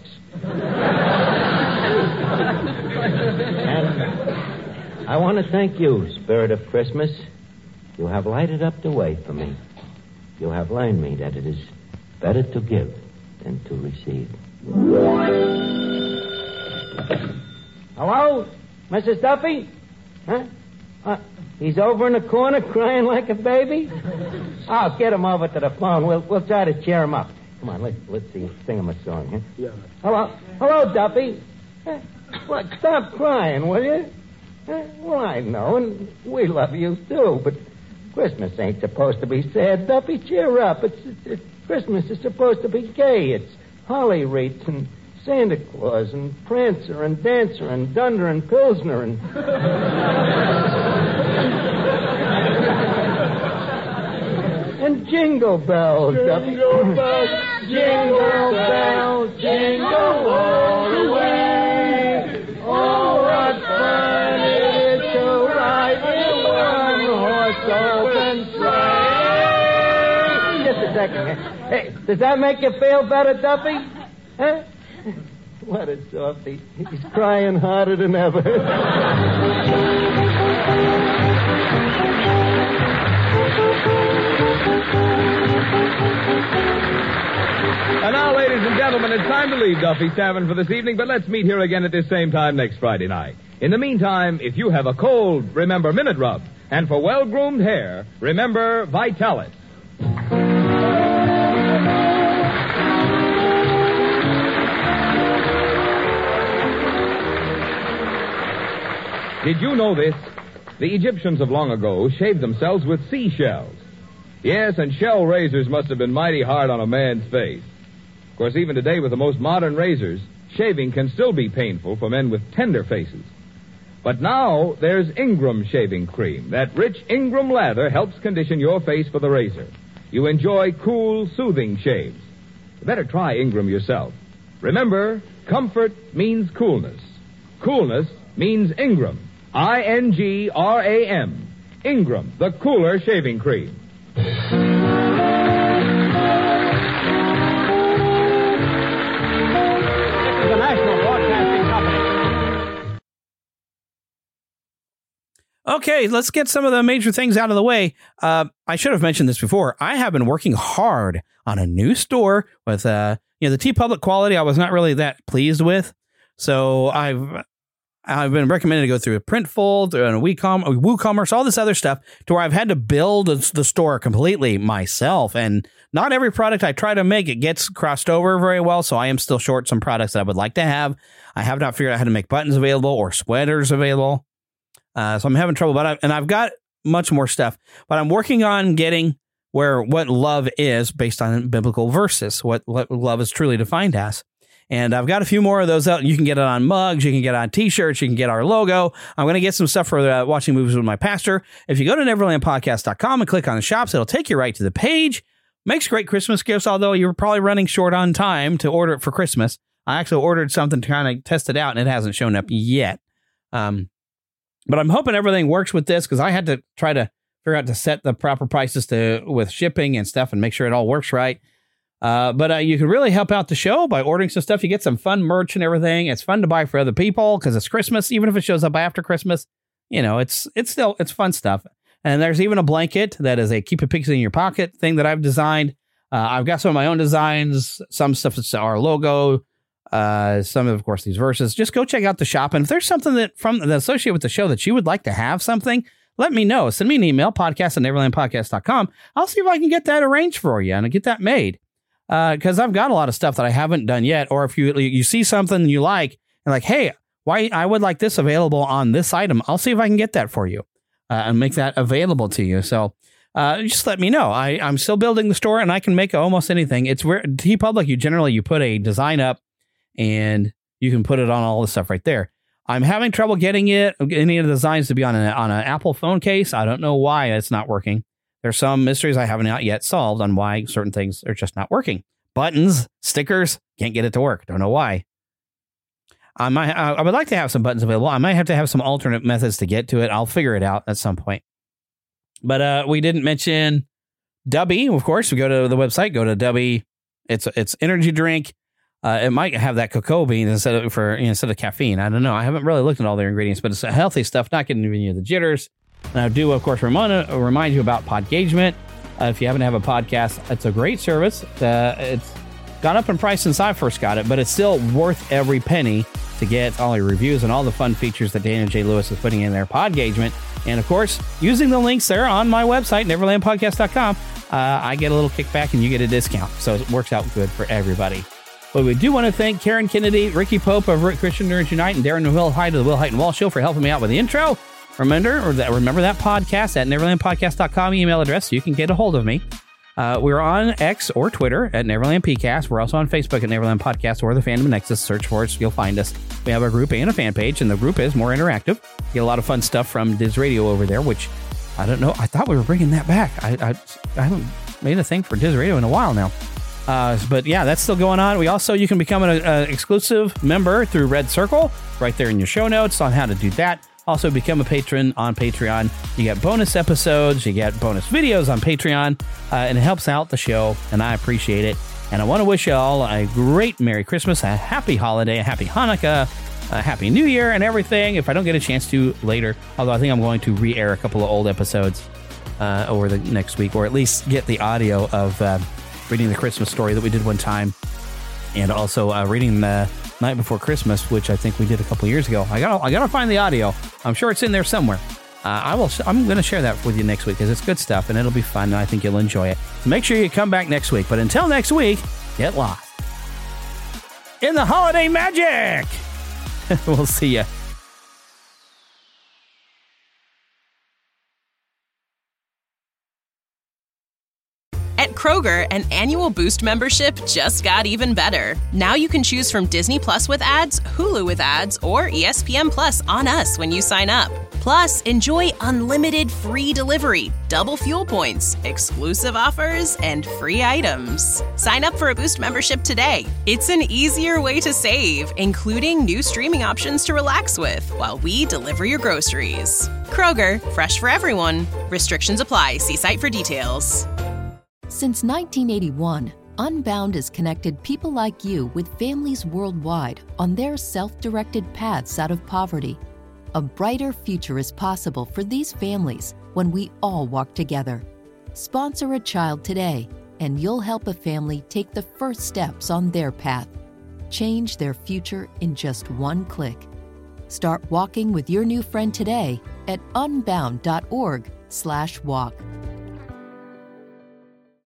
And I want to thank you, Spirit of Christmas. You have lighted up the way for me. You have learned me that it is better to give than to receive. Hello? Mrs. Duffy? Huh? He's over in the corner crying like a baby? Oh, get him over to the phone. We'll try to cheer him up. Come on, let's see. Sing him a song, huh? Yeah. Hello, Duffy. What? Stop crying, will you? Well, I know, and we love you, too, but Christmas ain't supposed to be sad. Duffy, cheer up. It's Christmas is supposed to be gay. It's holly wreaths and Santa Claus and Prancer and Dancer and Dunder and Pilsner and... and Jingle Bells, Duffy. Jingle bells, jingle bells, jingle all the way. Oh, what fun it is to ride in one-horse open sleigh. Just a second. Hey, does that make you feel better, Duffy? Huh? What a softy. He's crying harder than ever. And now, ladies and gentlemen, it's time to leave Duffy's Tavern for this evening, but let's meet here again at this same time next Friday night. In the meantime, if you have a cold, remember Minute Rub. And for well-groomed hair, remember Vitalis. Did you know this? The Egyptians of long ago shaved themselves with seashells. Yes, and shell razors must have been mighty hard on a man's face. Of course, even today with the most modern razors, shaving can still be painful for men with tender faces. But now there's Ingram shaving cream. That rich Ingram lather helps condition your face for the razor. You enjoy cool, soothing shaves. You better try Ingram yourself. Remember, comfort means coolness. Coolness means Ingram. I-N-G-R-A-M. Ingram, the cooler shaving cream. Okay, let's get some of the major things out of the way. I should have mentioned this before. I have been working hard on a new store with, the TeePublic quality I was not really that pleased with. So I've been recommended to go through a Printful, and WooCommerce, all this other stuff, to where I've had to build the store completely myself. And not every product I try to make, it gets crossed over very well. So I am still short some products that I would like to have. I have not figured out how to make buttons available or sweaters available. So I'm having trouble, and I've got much more stuff, but I'm working on getting what love is based on biblical verses, what love is truly defined as. And I've got a few more of those out. You can get it on mugs. You can get it on T-shirts. You can get our logo. I'm going to get some stuff for watching movies with my pastor. If you go to neverlandpodcast.com and click on the shops, it'll take you right to the page. Makes great Christmas gifts, although you're probably running short on time to order it for Christmas. I actually ordered something to kind of test it out, and it hasn't shown up yet. But I'm hoping everything works with this, because I had to try to figure out to set the proper prices with shipping and stuff and make sure it all works right. But you can really help out the show by ordering some stuff. You get some fun merch and everything. It's fun to buy for other people because it's Christmas. Even if it shows up after Christmas, it's fun stuff. And there's even a blanket that is a keep a pixie in your pocket thing that I've designed. I've got some of my own designs. Some stuff is our logo. Some of course, these verses. Just go check out the shop. And if there's something that associated with the show that you would like to have something, let me know. Send me an email, podcast@neverlandpodcast.com. I'll see if I can get that arranged for you and get that made. Because I've got a lot of stuff that I haven't done yet. Or if you see something you like, and like, hey, why I would like this available on this item, I'll see if I can get that for you and make that available to you. So just let me know. I'm still building the store, and I can make almost anything. It's where TeePublic, you put a design up, and you can put it on all the stuff right there. I'm having trouble getting any of the designs to be on an Apple phone case. I don't know why it's not working. There's some mysteries I haven't yet solved on why certain things are just not working. Buttons, stickers, can't get it to work. Don't know why. I would like to have some buttons available. I might have to have some alternate methods to get to it. I'll figure it out at some point. But we didn't mention Dubby. Of course, we go to the website, go to Dubby. It's energy drink. It might have that cocoa bean instead of caffeine. I don't know. I haven't really looked at all their ingredients, but it's healthy stuff, not getting any of the jitters. And I do, of course, remind you about Podgagement. If you happen to have a podcast, it's a great service. It's gone up in price since I first got it, but it's still worth every penny to get all your reviews and all the fun features that Daniel J. Lewis is putting in there. Podgagement. And, of course, using the links there on my website, neverlandpodcast.com, I get a little kickback and you get a discount. So it works out good for everybody. But we do want to thank Karen Kennedy, Ricky Pope of Christian Nerds Unite, and Darren Will Hyde of the Will Hyde and Wall Show for helping me out with the intro. Remember that podcast at neverlandpodcast.com email address so you can get a hold of me. We're on X or Twitter at Neverland PCast. We're also on Facebook at Neverland Podcast or the Fandom Nexus. Search for us, you'll find us. We have a group and a fan page, and the group is more interactive. Get a lot of fun stuff from Diz Radio over there, which I don't know. I thought we were bringing that back. I haven't made a thing for Diz Radio in a while now. But yeah, that's still going on. You can become an exclusive member through Red Circle right there in your show notes on how to do that. Also become a patron on Patreon. You get bonus episodes, you get bonus videos on Patreon, and it helps out the show, and I appreciate it. And I want to wish you all a great Merry Christmas, a happy holiday, a happy Hanukkah, a happy New Year, and everything. If I don't get a chance to later, although I think I'm going to re-air a couple of old episodes over the next week, or at least get the audio of reading the Christmas story that we did one time, and also reading the Night Before Christmas, which I think we did a couple years ago. I gotta find the audio. I'm sure it's in there somewhere. I'm going to share that with you next week because it's good stuff and it'll be fun, and I think you'll enjoy it. So make sure you come back next week. But until next week, get lost in the holiday magic. We'll see you. At Kroger, an annual Boost membership just got even better. Now you can choose from Disney Plus with ads, Hulu with ads, or ESPN Plus on us when you sign up. Plus, enjoy unlimited free delivery, double fuel points, exclusive offers, and free items. Sign up for a Boost membership today. It's an easier way to save, including new streaming options to relax with while we deliver your groceries. Kroger, fresh for everyone. Restrictions apply. See site for details. Since 1981, Unbound has connected people like you with families worldwide on their self-directed paths out of poverty. A brighter future is possible for these families when we all walk together. Sponsor a child today, and you'll help a family take the first steps on their path. Change their future in just one click. Start walking with your new friend today at unbound.org/walk.